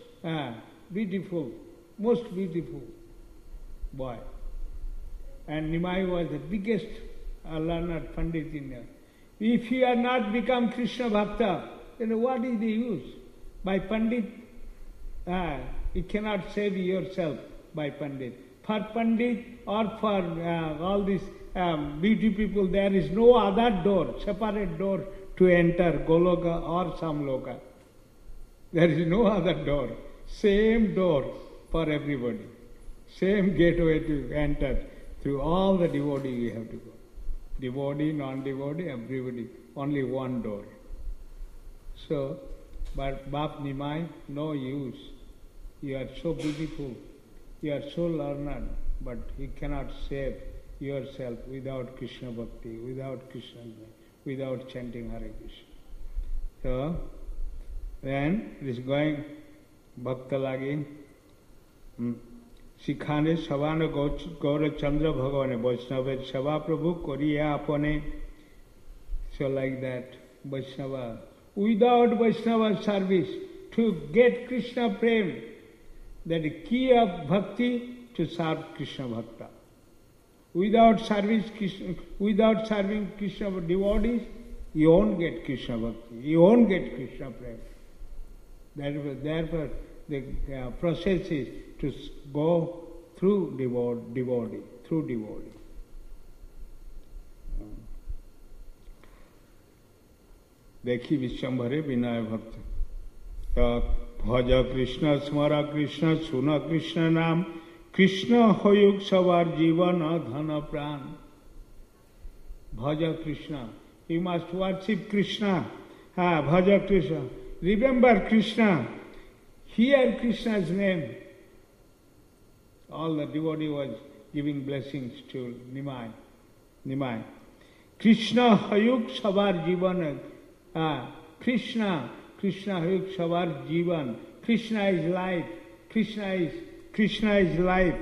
most beautiful boy. And Nimai was the biggest learned Pandit in there. If you are not become Krishna Bhakta, then what is the use? By Pandit, you cannot save yourself by Pandit. For Pandit or for all these beauty people, there is no other door, separate door to enter Goloka or Samloka. There is no other door. Same door for everybody. Same gateway to enter. Through all the devotees you have to go. Devotee, non-devotee, everybody. Only one door. So, but Bap Nimai, no use. You are so beautiful. You are so learned, but you cannot save yourself without Krishna Bhakti, without Krishna, without chanting Hare Krishna. So, then it is going Bhakta Lagi. Sikhane Savana Gaura Chandra Bhagavane Vaishnava Sava Prabhu Koriya Apane. So like that, Vaishnava. Without Vaishnava service, to get Krishna Prem, that is key of bhakti, to serve Krishna Bhakta. Without serving Krishna devotees, you won't get Krishna Bhakti, you won't get Krishna Prem. Therefore, the process is to go through devotee, through devotee. देखी विश्वम्भरे विनय भक्त भज कृष्ण स्मर कृष्ण सुन कृष्ण नाम कृष्ण होयुग सवार जीवन धन प्राण भज Krishna you must worship Krishna भज Krishna remember Krishna hear Krishna's name. All the devotee was giving blessings to Nimai. Krishna hayuk savar jivan. Krishna hayuk savar jivan. Krishna is life. Krishna is life.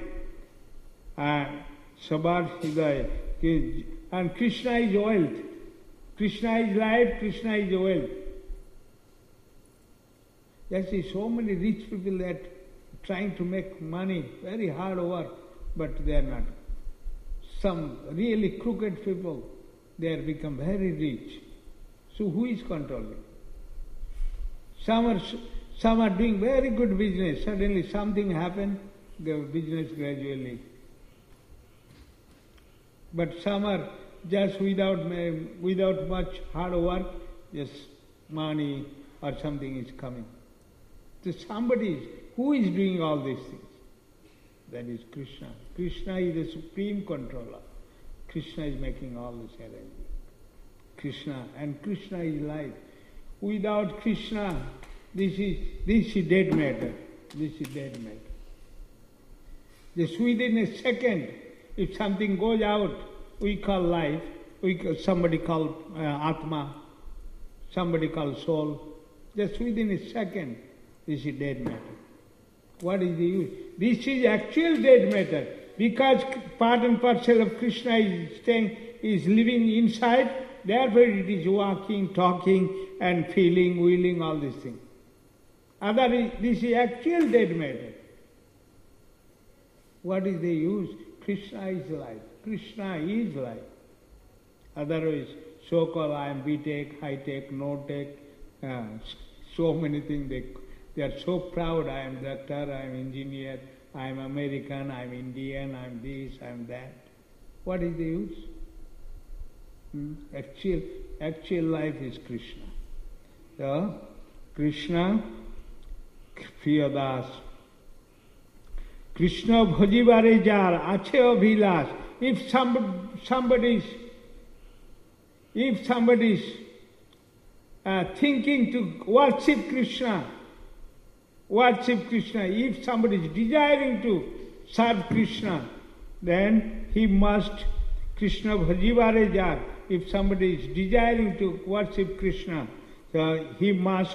Sabar hidaya. And Krishna is wealth. Krishna is life. Krishna is wealth. You see so many rich people that trying to make money, very hard work, but they are not. Some really crooked people, they have become very rich. So who is controlling? Some are doing very good business. Suddenly something happened, the business gradually. But some are just without much hard work, just money or something is coming. So who is doing all these things? That is Krishna. Krishna is the supreme controller. Krishna is making all this arrangement. Krishna is life. Without Krishna, this is dead matter. This is dead matter. Just within a second, if something goes out, we call life. Somebody call Atma. Somebody call soul. Just within a second, this is dead matter. What is the use? This is actual dead matter. Because part and parcel of Krishna is living inside, therefore it is walking, talking and feeling, willing, all these things. This is actual dead matter. What is the use? Krishna is life. Krishna is life. Otherwise, so-called I am B.Tech, high-tech, no-tech, so many things. They are so proud. I am doctor, I am engineer, I am American, I am Indian, I am this, I am that. What is the use? Actual life is Krishna. So, Krishna, Priyadas. Krishna bhajibare jar, ache abhilash. If somebody is thinking to worship Krishna, if somebody is desiring to serve Krishna, then he must, Krishna bhajibare jar, if somebody is desiring to worship Krishna, he must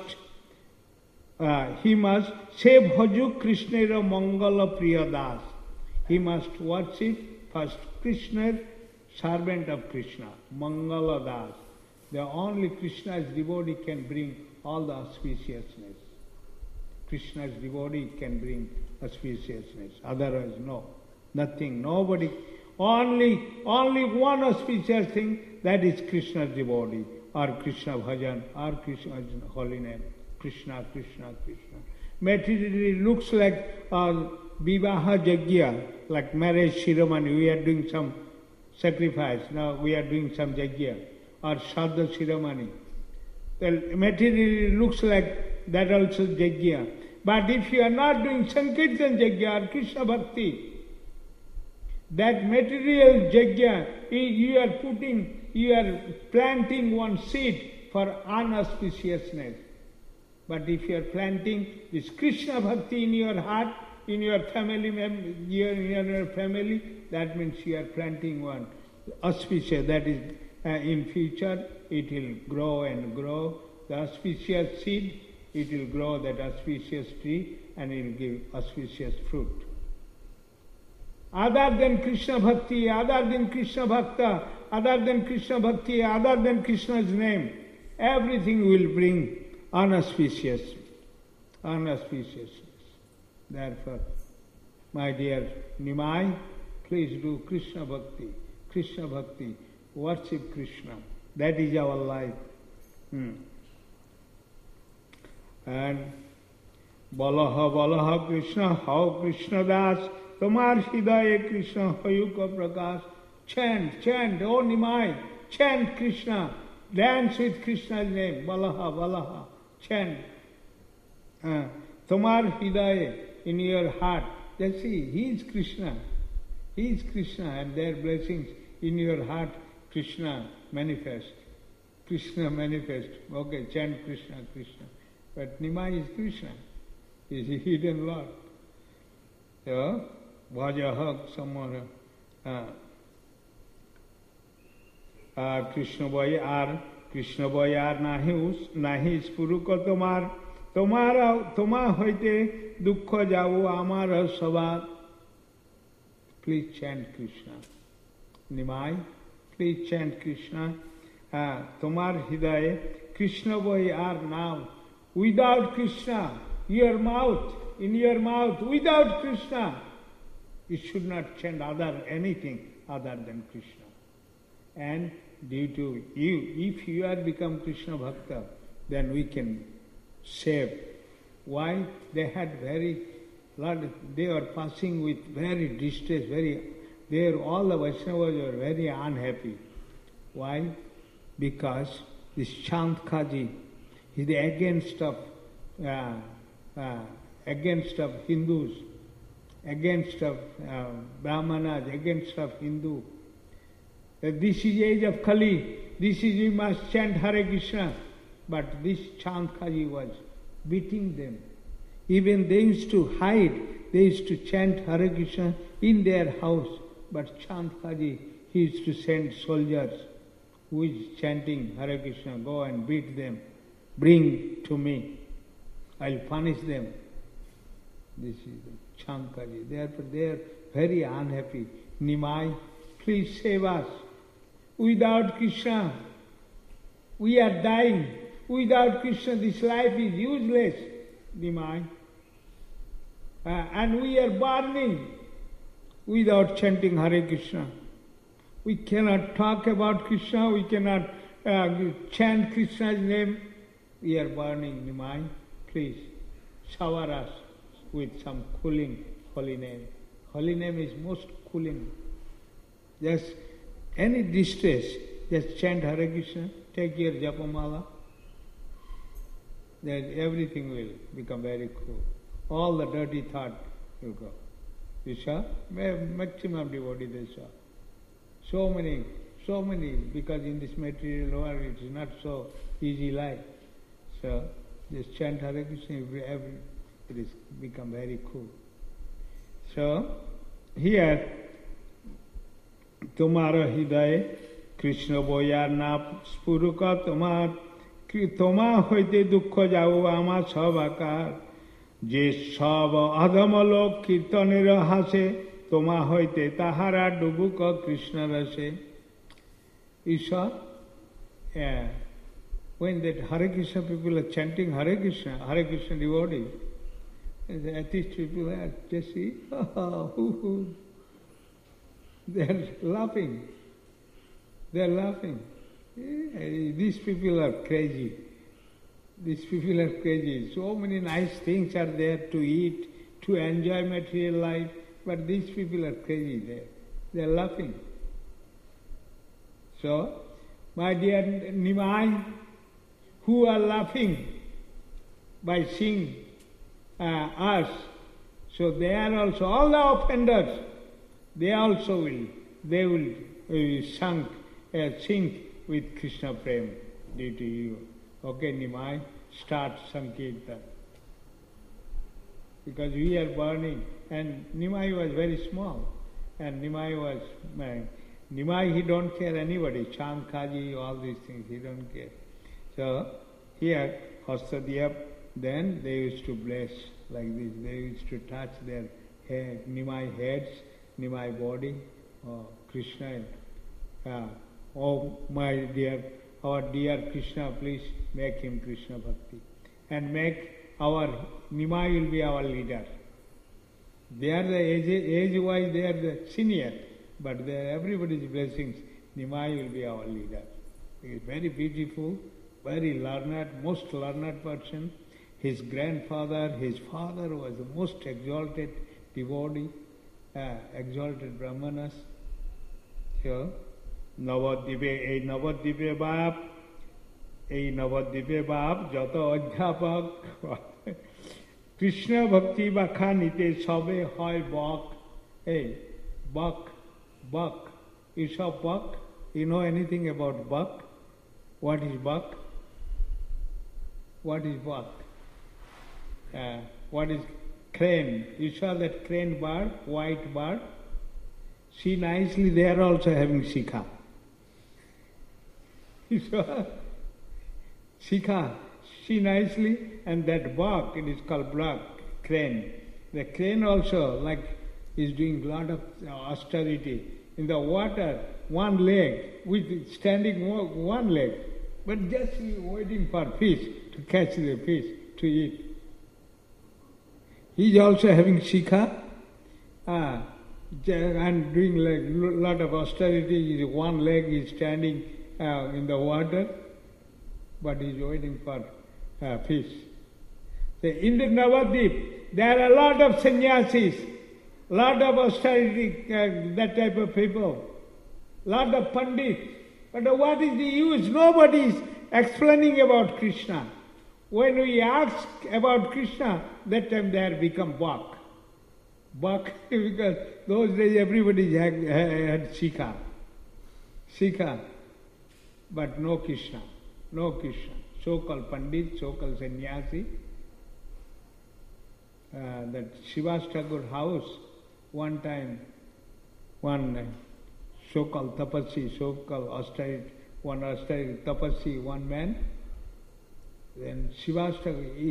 se bhaju Krishnera mangala priyadas. He must worship first Krishna, servant of Krishna, Mangala Das. The only Krishna's devotee can bring all the auspiciousness. Krishna's devotee can bring auspiciousness. Otherwise, no. Nothing, nobody. Only one auspicious thing, that is Krishna's devotee, or Krishna bhajan, or Krishna's holy name. Krishna, Krishna, Krishna. Materially looks like Vivaha Yajna, like marriage ceremony. We are doing some sacrifice. Now we are doing some Yajna, or Shraddha ceremony. Well, materially looks like that also Yajna. But if you are not doing Sankirtan Yajna or Krishna Bhakti, that material Yajna, you are planting one seed for unauspiciousness. But if you are planting this Krishna Bhakti in your heart, in your family, that means you are planting one auspicious, that is in future it will grow and grow. The auspicious seed, it will grow that auspicious tree and it will give auspicious fruit. Other than Krishna Bhakti, other than Krishna Bhakta, other than Krishna Bhakti, other than Krishna's name, everything will bring unauspiciousness. Therefore, my dear Nimai, please do Krishna Bhakti, worship Krishna. That is our life. And Balaha Krishna, how Krishna Das, Tomar Hridaye Krishna, Hayuka Prakash. Chant, oh Nimai, chant Krishna, dance with Krishna's name, Balaha, chant. Tomar Hridaye, in your heart. Just see, he is Krishna, and their blessings in your heart, Krishna manifest. Okay, chant Krishna. But Nimai is Krishna, he is a hidden Lord. So, Vajaha Samara. Krishna boy ar nahi spuruka tomar hoite dukkha jau amar savat. Please chant Krishna. Nimai, please chant Krishna. Tomar hridaye, Krishna boy ar now. Without Krishna, in your mouth, without Krishna, you should not chant anything other than Krishna. And due to you, if you are become Krishna Bhakta, then we can save. Why? They had they were passing with very distress, all the Vaishnavas were very unhappy. Why? Because this Chandkaji is against of Hindus, against of Brahmanas, against of Hindu. This is age of Kali, you must chant Hare Krishna. But this Chandkaji was beating them. Even they used to hide, they used to chant Hare Krishna in their house. But Chandkaji, he used to send soldiers who is chanting Hare Krishna, go and beat them, bring to me, I'll punish them. This is the Chankaji. Therefore they are very unhappy. Nimai, please save us. Without Krishna, we are dying. Without Krishna, this life is useless. Nimai. And we are burning without chanting Hare Krishna. We cannot talk about Krishna, we cannot chant Krishna's name. We are burning, Nimai. Please shower us with some cooling holy name. Holy name is most cooling. Just any distress, just chant Hare Krishna, take your Japamala, then everything will become very cool. All the dirty thought will go. You saw? Maximum devotee they saw. So many, because in this material world it is not so easy life. So just chant Hare Krishna, it is become very cool. So here, Tomara Hidaya, Krishna Boyar na Spuruka Tomar, Toma hoite dukkha jau ama sabakar, Je sab adamalo kirtanera hase, Toma hoite tahara dubuka Krishna rase. You saw? Yeah. When that Hare Krishna people are chanting Hare Krishna devotees, the atheist people are just see, they are laughing. They are laughing. These people are crazy. These people are crazy. So many nice things are there to eat, to enjoy material life, but these people are crazy. They are laughing. So, my dear Nimai, who are laughing by seeing us, so they are also, all the offenders, they also will sink with Krishna Prem due to you. Okay, Nimai, start Sankirtan. Because we are burning, and Nimai was very small, and Nimai, he don't care anybody, Chankaji, all these things, he don't care. So, here, Hastadyap, then they used to bless like this, they used to touch their head, Nimai heads, Nimai body, Krishna, oh my dear, our dear Krishna, please make him Krishna Bhakti. And make our, Nimai will be our leader. They are the age-wise, they are the senior, but they are everybody's blessings. Nimai will be our leader. He is very beautiful, very learned, most learned person. His grandfather, his father was the most exalted devotee, exalted Brahmanas. So, Navadvipe Bab, Jata Adhyapak, Krishna Bhakti Bakhanite Sabe Hoy Bak. Hey, Bak. You saw Bak? You know anything about Bak? What is Bak? What is Bak? What is crane? You saw that crane bird, white bird? See nicely, they are also having shikha. You saw? Shikha. See nicely, and that bark, it is called black crane. The crane also, like, is doing a lot of austerity. In the water, one leg, with standing one leg, but just waiting for fish, to catch the fish, to eat. He is also having shikha, and doing like lot of austerity. One leg is standing in the water, but he is waiting for fish. So in the Navadvip, there are a lot of sannyasis, lot of austerity, that type of people, lot of pandits. But what is the use? Nobody is explaining about Krishna. When we ask about Krishna, that time they have become Bak. Bak, because those days everybody had Shikha. Shikha. But no Krishna. No Krishna. So-called Pandit, so-called Sannyasi. That Srivas Thakur house, one time, one so-called Tapasvi, so-called austerity, one austerity Tapasvi, one man, then Srivas Thakur,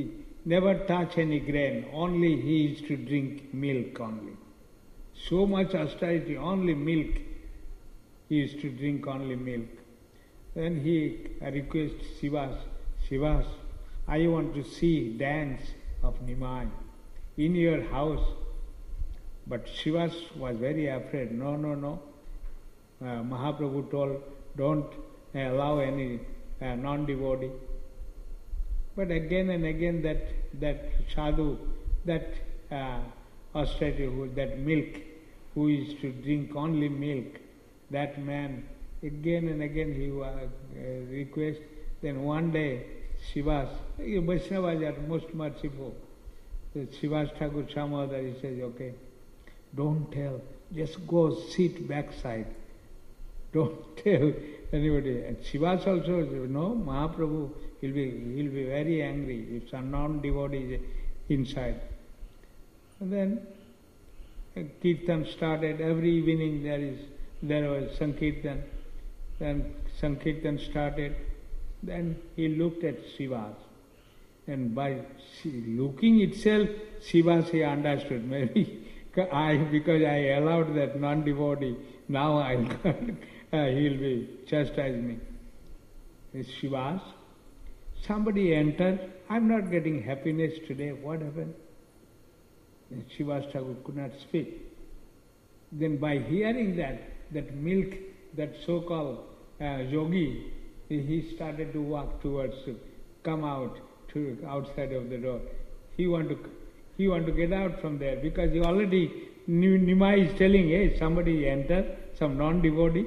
never touch any grain, only he used to drink milk only. So much austerity, only milk. He used to drink only milk. Then he requested Shivas, I want to see dance of Nimai in your house. But Shivas was very afraid. No. Mahaprabhu told, don't allow any non-devotee. But again and again that sadhu, that austerity, that milk, who used to drink only milk, that man, again and again he request. Then one day, Shivas, Vaishnavas are most merciful. So Shivas Thakur Samadar, he says, okay, don't tell, just go sit backside. Don't tell anybody. And Shivas also says, no, Mahaprabhu, he'll be very angry if some non-devotee is inside. And then Kirtan started. Every evening there was Sankirtan. Then Sankirtan started. Then he looked at Shivas. And by looking itself, Shivas he understood. Maybe because I allowed that non-devotee, now he'll be chastise me. Shivas, somebody entered. I'm not getting happiness today. What happened? Shivas Thakur could not speak. Then by hearing that milk, that so-called yogi, he started to walk towards, come out to outside of the door. He want to get out from there because he already knew. Nimai is telling, hey, somebody entered, some non-devotee.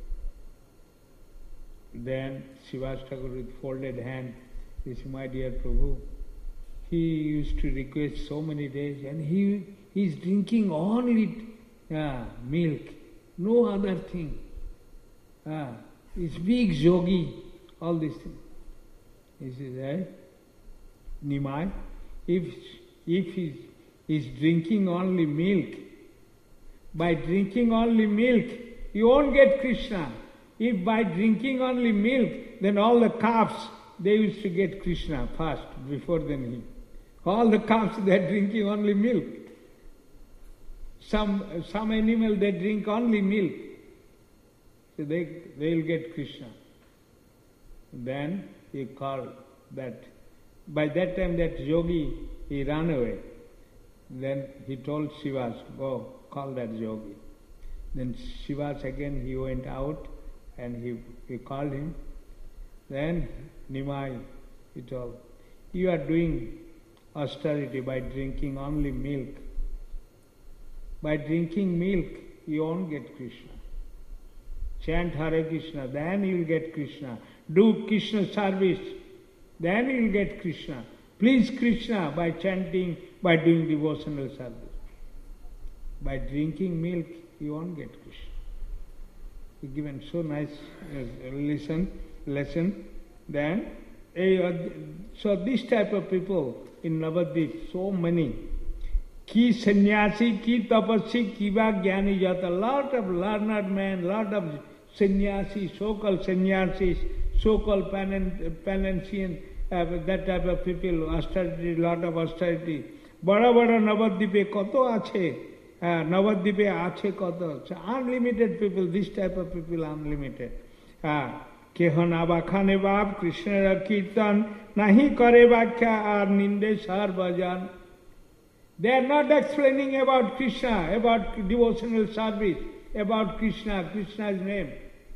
Then Shivas Thakur with folded hand, he said, my dear Prabhu, he used to request so many days and he is drinking only milk, no other thing. He's big yogi, all these things. He says, hey, Nimai, if he's drinking only milk, by drinking only milk, you won't get Krishna. If by drinking only milk, then all the calves, they used to get Krishna first, before then him. All the calves, they are drinking only milk. Some animal, they drink only milk. So they will get Krishna. Then he called that. By that time that yogi, he ran away. Then he told Shivas, go call that yogi. Then Shivas again, he went out and he called him. Then Nimai, he told, you are doing austerity by drinking only milk. By drinking milk, you won't get Krishna. Chant Hare Krishna, then you will get Krishna. Do Krishna service, then you will get Krishna. Please Krishna by chanting, by doing devotional service. By drinking milk, you won't get Krishna. He given so nice lesson. Then, so this type of people in Navadvip, so many. Ki sannyasi, ki tapassi, ki va jnani jata. Lot of learned men, lot of sannyasi, so-called sannyasis, so-called Panancian, that type of people, austerity, lot of austerity. Bada Navadvipe koto ache. Navadvipe ache koto. Unlimited people, this type of people unlimited. Kehan abakhane bab, Krishna kirtan, nahi kare vakya ar ninde sar bhajan. They are not explaining about Krishna, about devotional service, about Krishna, Krishna's name.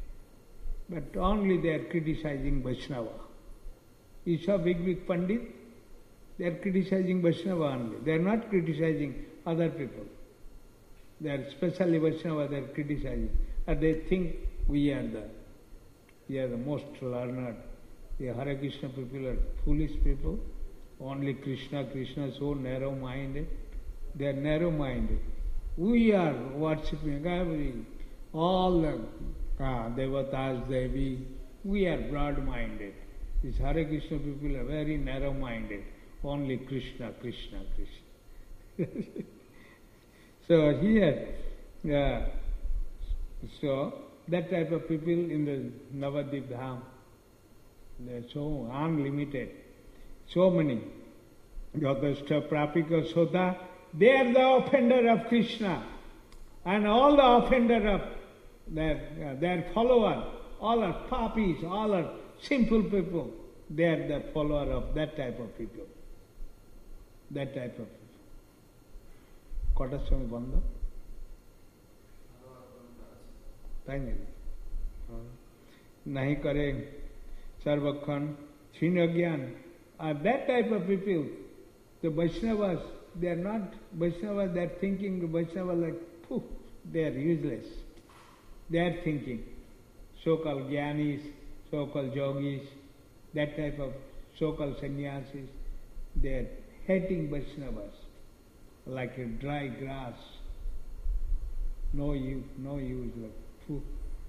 But only they are criticizing Vaishnava. You saw big Pandit? They are criticizing Vaishnava only. They are not criticizing other people. They are especially Vaishnava, they are criticizing. And they think we are the most learned. The Hare Krishna people are foolish people. Only Krishna so narrow-minded. They are narrow-minded. We are worshipping all the devatas, Devi. We are broad-minded. These Hare Krishna people are very narrow-minded. Only Krishna. So here, so that type of people in the Navadvip Dham, they are so unlimited. So many. Yadashta Prapika Sota, they are the offender of Krishna. And all the offender of their follower, all are papis, all are simple people. They are the follower of that type of people. That type of people. কটার সময় বন্ধ? তাই নাকি? nahi kare sarvakhan, shinagyan. That type of people, the Vaishnavas, they are not Vaishnavas, they are thinking the Vaishnava like, poof, they are useless. They are thinking. So-called Jnanis, so-called Yogis, that type of so-called sannyasis, they are hating Vaishnavas like a dry grass. No use, like poof.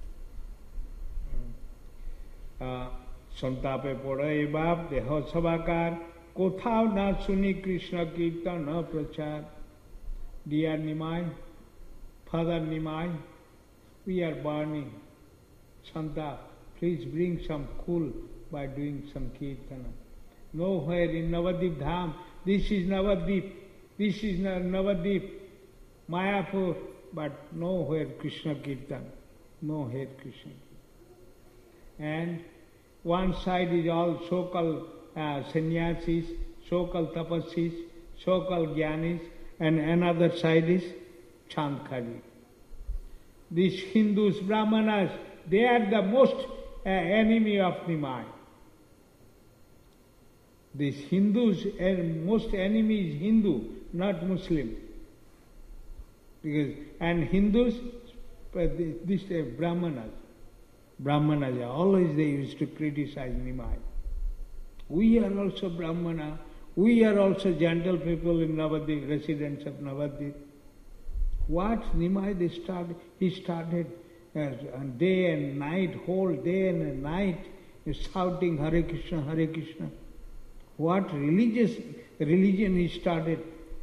সন্তাপে পড়ে এই বাপ দেহ সবাকার কোথাও না শুনি কৃষ্ণ কীর্তন প্রচার dear Nimai father Nimai we are burning Santap, please bring some cool by doing some kirtana. Nowhere in Navadip Dham, this is Navadip, Mayapur, but nowhere Krishna Kirtan, nowhere Krishna Kirtan. And one side is all so-called sannyasis, so-called tapasis, so-called jnanis, and another side is Chandkari. These Hindus, Brahmanas, they are the most enemy of Nimai. These Hindus, most enemy is Hindu, not Muslim. And Hindus, this Brahmanas, always they used to criticize Nimai. We are also Brahmana, we are also gentle people in Navadip, residents of Navadip. What Nimai he started day and night, whole day and night, shouting Hare Krishna, Hare Krishna. What religion he started.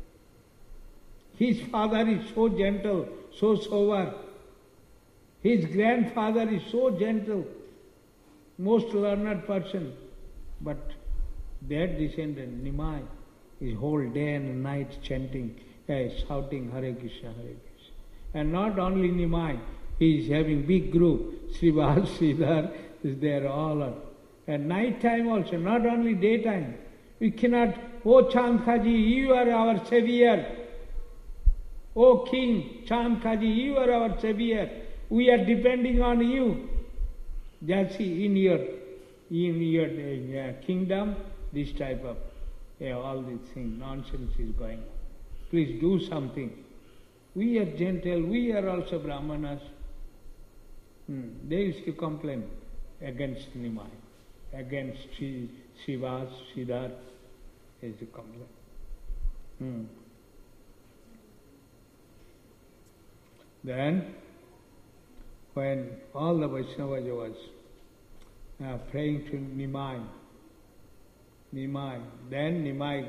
His father is so gentle, so sober. His grandfather is so gentle, most learned person. But their descendant, Nimai, is whole day and night chanting, shouting Hare Krishna, Hare Krishna. And not only Nimai, he is having big group, Srivas, Sridhar is there, all are. And night time also, not only daytime. We cannot, oh Chandkaji, you are our savior. Oh King, Chandkaji, you are our savior. We are depending on you. Just in your kingdom, this type of all these things, nonsense is going on. Please do something. We are gentle, we are also Brahmanas. They used to complain against Nimai, against Srivas, Siddharth, they used to complain. Then, when all the Vaishnavas was praying to Nimai, then Nimai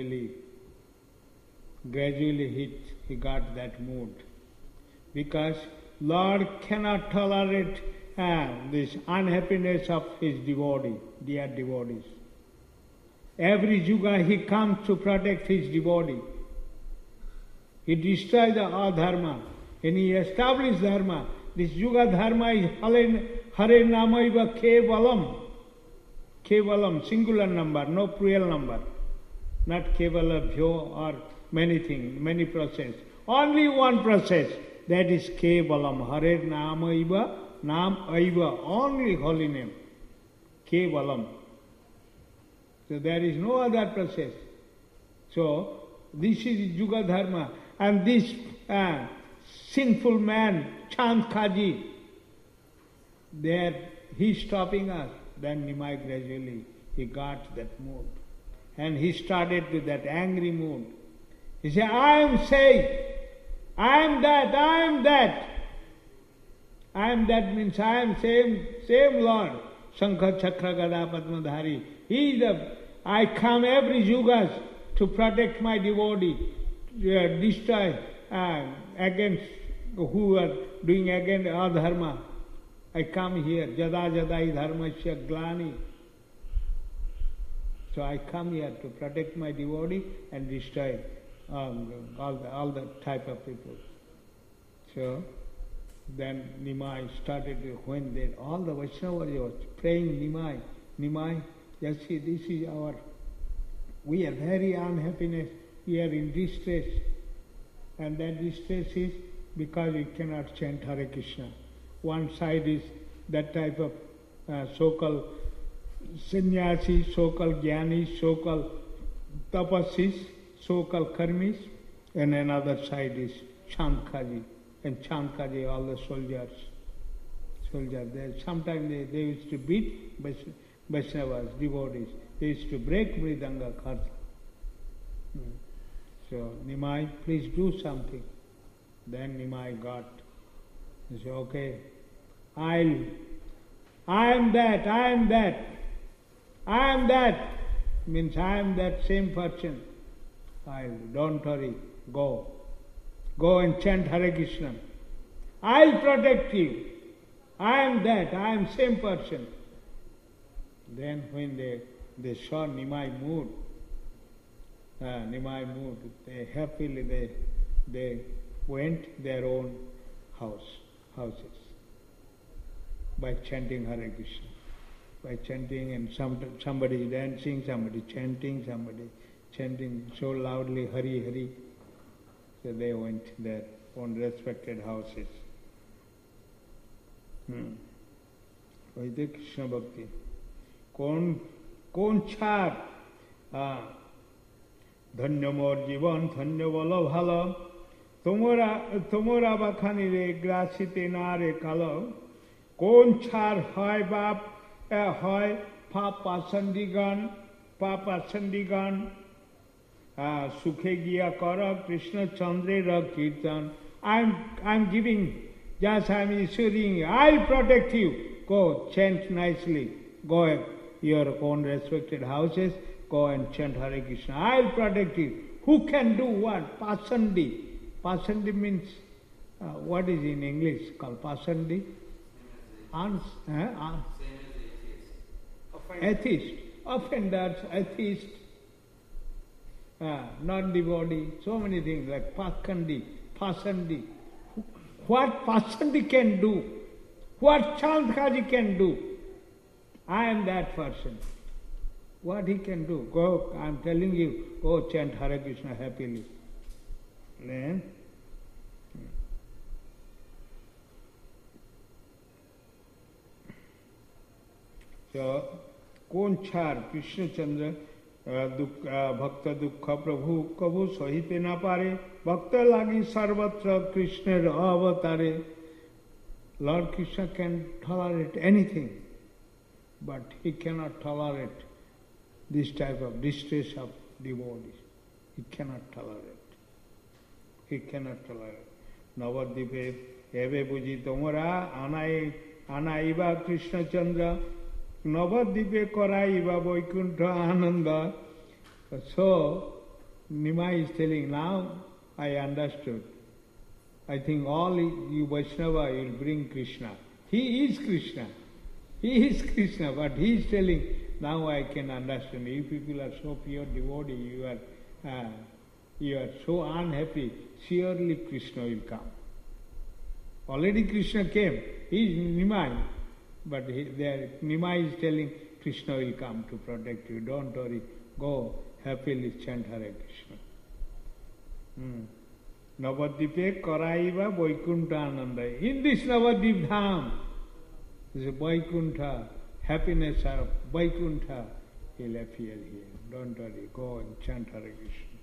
gradually he got that mood. Because Lord cannot tolerate this unhappiness of his dear devotees. Every yuga he comes to protect his devotee. He destroys the adharma and he establishes dharma. This yuga dharma is Hare Namaiva Kevalam, singular number, no plural number. Not Kevala, Bhyo or many things, many process. Only one process, that is Kevalam, Hare Namaiva, Nam Aiva, only holy name. Kevalam. So there is no other process. So this is Yuga Dharma. And this sinful man, Chandkaji, there he is stopping us. Then Nimai gradually, he got that mood. And he started with that angry mood. He said, I am saying, I am that, I am that. I am that means I am same Lord. Shankha Chakra Gada Padmadhari. He is I come every yugas to protect my devotee, destroy against who are doing against adharma. I come here, jada jadai dharmasya glani. So I come here to protect my devotee and destroy all the type of people. So then Nimai started, when all the Vaishnavas were praying Nimai, yes, see, this is we are very unhappiness, we are in distress. And that distress is because we cannot chant Hare Krishna. One side is that type of so-called sannyasis, so-called jnanis, so-called tapasis, so-called karmis, and another side is Chandkaji. And Chandkaji, all the soldiers. Sometimes they used to beat Vaishnavas, devotees. They used to break Mridanga Karta. So, Nimai, please do something. Then Nimai got, he said, okay, I am that, means I am that same person. Don't worry, go and chant Hare Krishna. I'll protect you. I am that, I am same person. Then when they saw Nimai mood, they happily they went their own houses by chanting Hare Krishna. By chanting, and somebody dancing, somebody chanting so loudly Hari Hari. So they went their own respected houses. Vaidya Krishna Bhakti. কোন ছাড় ধন্য মোর জীবন ধন্য বল ভালো তোমরা বাখানি রে গ্রাসিতে না রে কালো কোন ছাড় হয় বাপ হয় পাপাসন্দিগণ সুখে গিয়া কর কৃষ্ণচন্দ্রের কীর্তন I'm giving, just I'm issuing, I'll protect you. Go chant nicely. Go your own respected houses, go and chant Hare Krishna. I'll protect you. Who can do what? Pasandi. Pasandi means, what is in English called Pasandi? Atheist. Offenders, atheist, non-devotee, so many things like Pasandi. What Pasandi can do? What Chandkaji can do? I am that person. What he can do? Go, I am telling you, go chant Hare Krishna happily. Then, so, কোন ছাড় কৃষ্ণচন্দ্র ভক্ত দুঃখ প্রভু কবু সহিতে না পারে ভক্ত লাগি সর্বত্র কৃষ্ণের অবতারে. Lord Krishna can tolerate anything, but he cannot tolerate this type of distress of devotees. He cannot tolerate. He cannot tolerate. Navadvipe eve buji tomora anaiva Krishna Chandra Navadvipe koraiva Vaikuntha Ananda. So Nimai is telling, now I understood. I think all you Vaishnava will bring Krishna. He is Krishna. He is Krishna, but he is telling, now I can understand. You people are so pure devotee, you are so unhappy, surely Krishna will come. Already Krishna came, he is Nimai, but Nimai is telling Krishna will come to protect you, don't worry, go happily chant Hare Krishna. Navadvipe Karaiva Vaikuntha Ananda. In this Navadvip Dham, this is Vaikuntha, happiness of Vaikuntha will appear here. Don't worry, go and chant Hare Krishna.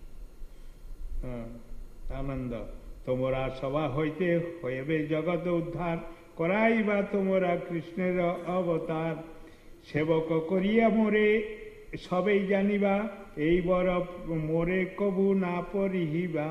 Ananda. Tomora Sava Hoite, Hoyebe Jagat Uddhar, Karaiva Tomora Krishner Avatar, Sevaka Korea More, Sabe Janiva, Eibara More Kobu Na Porihiva,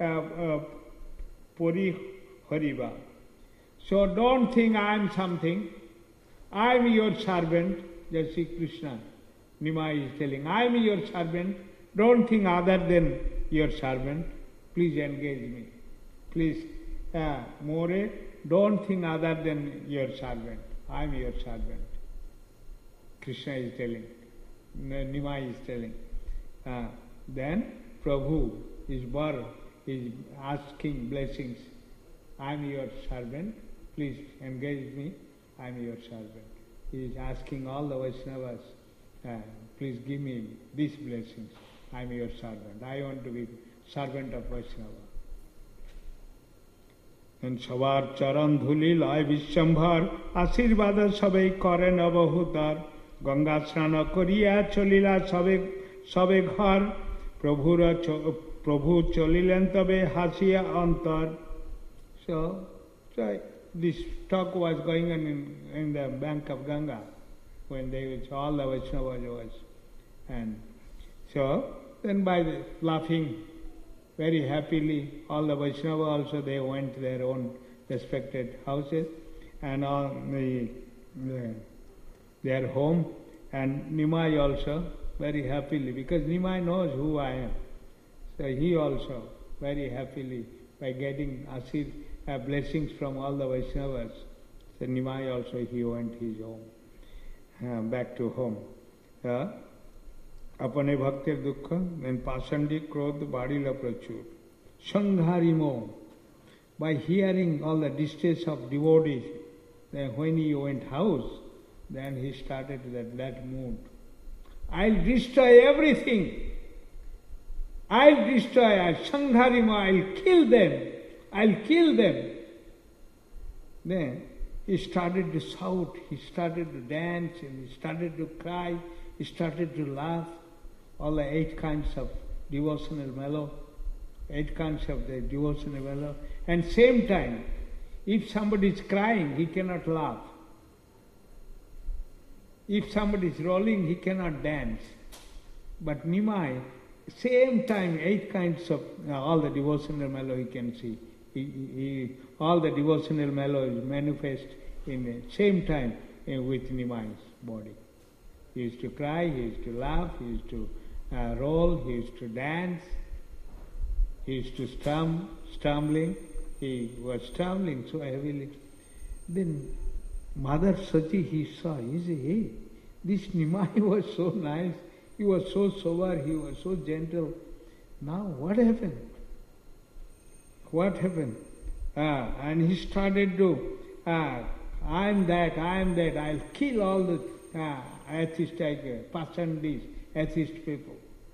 Porihariva. So don't think I am something. I am your servant, just see Krishna. Nimai is telling, I am your servant. Don't think other than your servant. Please engage me. Please, more, don't think other than your servant. I am your servant. Krishna is telling. Nimai is telling. Then Prabhu, his bar, is asking blessings. I am your servant, please engage me, I am your servant. He is asking all the Vaishnavas, please give me these blessings. I am your servant. I want to be servant of Vaishnava. And Savar Charan Dhuli Lai Vishambhar Ashirvada Sabai Karen Abahutar Ganga Snana Koriya Cholila Sabe Ghar Prabhu Cholilen Tabe Hasiya Antar. So this talk was going on in the bank of Ganga when all the Vaishnavas was. And so then by laughing very happily, all the Vaishnava also, they went to their own respected houses and all their home, and Nimai also very happily, because Nimai knows who I am. So he also very happily, by getting blessings from all the Vaishnavas, so Nimai also, he went his home, back to home. अपने भक्तिर दुख then pasandi क्रोध बाढ़िला प्रचुर संघारी मोह. By hearing all the distress of devotees, then when he went house, then he started that mood. I'll destroy everything. I'll destroy sanghari moh. I'll kill them. I'll kill them. Then he started to shout. He started to dance, and he started to cry. He started to laugh. All the 8 kinds of devotional mellow, 8 kinds of the devotional mellow. And same time, if somebody is crying, he cannot laugh. If somebody is rolling, he cannot dance. But Nimai, same time, 8 kinds of all the devotional mellow he can see. All the devotional mellow is manifest in the same time with Nimai's body. He used to cry, he used to laugh, he used to roll, he used to dance, he used to stumbling. He was stumbling so heavily. Then Mother Sati, he saw, he said, hey, this Nimai was so nice, he was so sober, he was so gentle. Now what happened? What happened? And he started to, I am that, I'll kill all the atheist, pasandis, atheist people.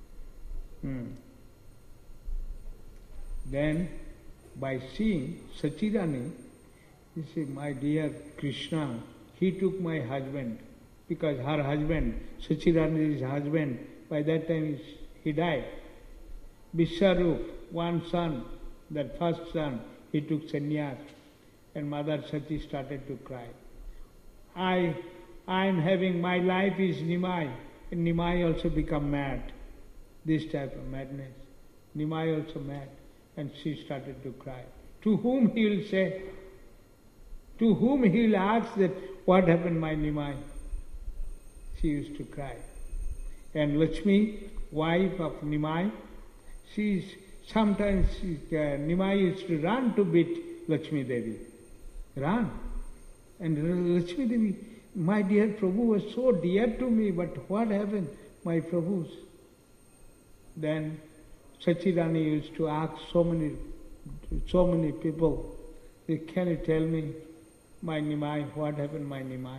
Then, by seeing Sachidani, he said, my dear Krishna, he took my husband, because her husband, Sachidani's husband, by that time he died. Vishwarup, one son, that first son, he took sannyas, and Mother Sati started to cry. I am having, my life is Nimai, and Nimai also become mad. This type of madness. Nimai also mad, and she started to cry. To whom he will say? To whom he will ask that what happened my Nimai? She used to cry. And Lakshmi, wife of Nimai, sometimes Nimai used to run to beat Lakshmi Devi. Run. And Lakshmi Devi, my dear Prabhu was so dear to me, but what happened, my Prabhus? Then Sachidani used to ask so many people, can you tell me, my Nimai, what happened my Nimai?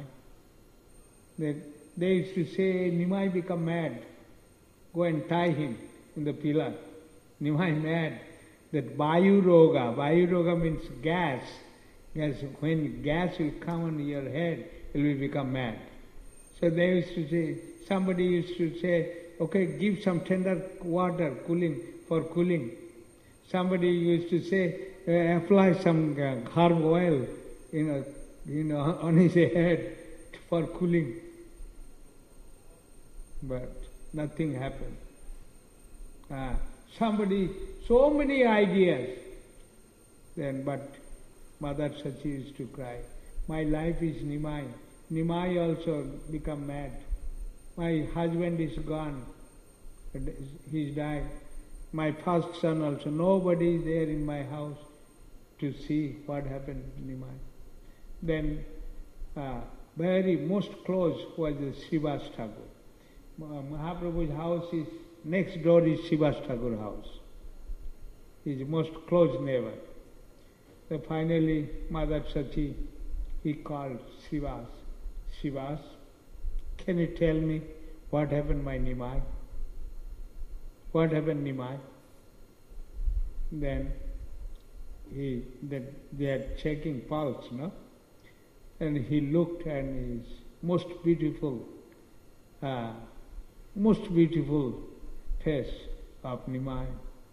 They used to say, Nimai become mad, go and tie him in the pillar. Nimai mad, that Vayu Roga means gas. When gas will come on your head, it will become mad. So they used to say, somebody used to say, okay, give some tender water, for cooling. Somebody used to say, apply some herb oil, on his head for cooling. But nothing happened. So many ideas. But Mother Sati used to cry. My life is Nimai. Nimai also become mad. My husband is gone. He's died. My first son also. Nobody is there in my house to see what happened to Nimai. Then very most close was the Srivas Thakur. Mahaprabhu's house is, next door is Srivas Thakur house. His most close neighbor. So finally, Mother Sachi, he called Srivas. Srivas, can you tell me what happened my Nimai? What happened Nimai? Then they are checking pulse, no? And he looked and his most beautiful face of Nimai.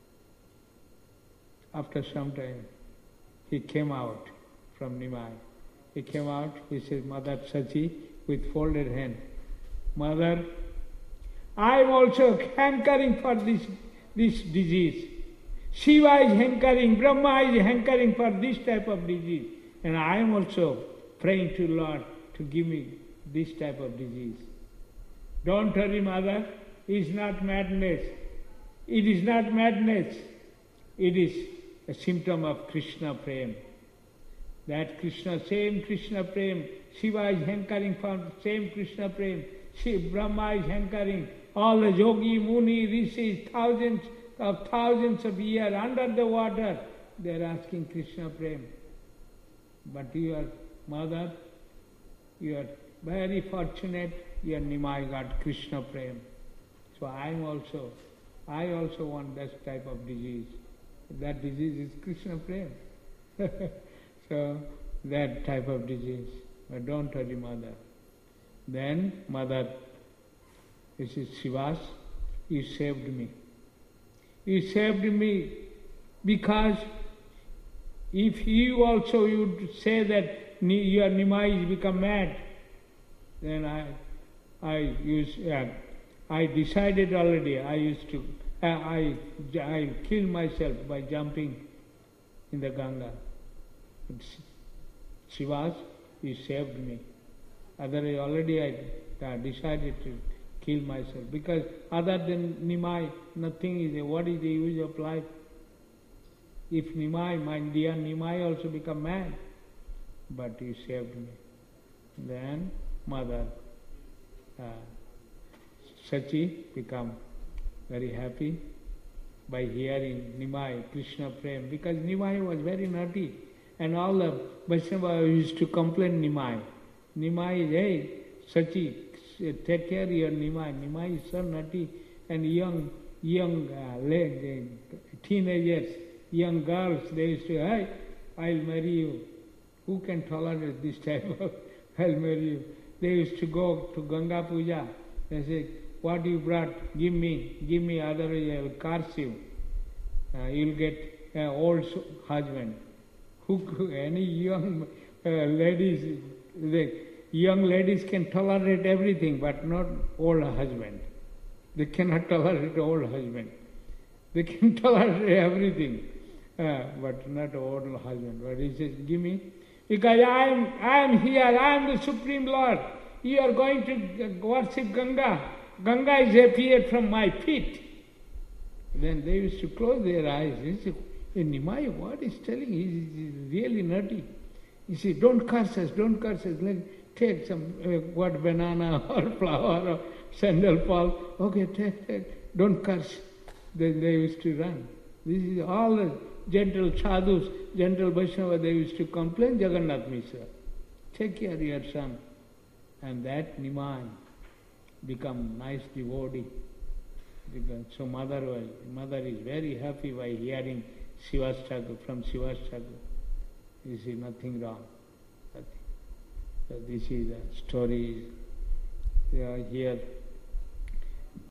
After some time, he came out from Nimai. He came out, he said, Mother Sachi, with folded hand, Mother, I am also hankering for this disease. Shiva is hankering, Brahma is hankering for this type of disease. And I am also praying to Lord to give me this type of disease. Don't worry, Mother, it is not madness. It is not madness. It is a symptom of Krishna Prem. That Krishna, same Krishna Prem, Shiva is hankering for same Krishna Prem, Brahma is hankering, all the yogi, muni, rishis, thousands of years under the water, they are asking Krishna Prem. But your mother, you are very fortunate, your Nimai got Krishna Prem. So I also want that type of disease. That disease is Krishna Prem. So that type of disease. But don't worry, Mother. Then Mother, this is Srivas, you saved me. You saved me because if you also would say that your Nimai has become mad, then I decided already, I killed myself by jumping in the Ganga. But Srivas, you saved me. Otherwise already I decided to kill myself. Because other than Nimai, nothing is, what is the use of life? If Nimai, my dear Nimai also become mad. But you saved me. Then Mother Sachi become very happy by hearing Nimai, Krishna Prem, because Nimai was very naughty. And all the Vaishnava used to complain Nimai. Nimai is, hey, Sachi, take care of your Nimai. Nimai is so naughty. And young teenagers, young girls, they used to, hey, I'll marry you. Who can tolerate this type of, I'll marry you. They used to go to Ganga Puja. They say, what you brought, give me, otherwise I will curse you. You'll get an old husband. Any young ladies, young ladies can tolerate everything, but not old husband. They cannot tolerate old husband. They can tolerate everything, but not old husband. But he says, give me, because I am here, I am the Supreme Lord. You are going to worship Ganga. Ganga is appeared from my feet. Then they used to close their eyes. They say, hey, Nimai, what is telling? He is really naughty. He said, don't curse us. Like, take some banana or flower or sandal paul. Okay, take. Don't curse. Then they used to run. This is all the gentle sadhus, gentle Vaishnava, they used to complain, Jagannath Mishra, take care of your son. And that Nimai become nice devotee. So mother is very happy by hearing Srivas Thakur, from Srivas Thakur. You see, nothing wrong. Nothing. So this is the story here.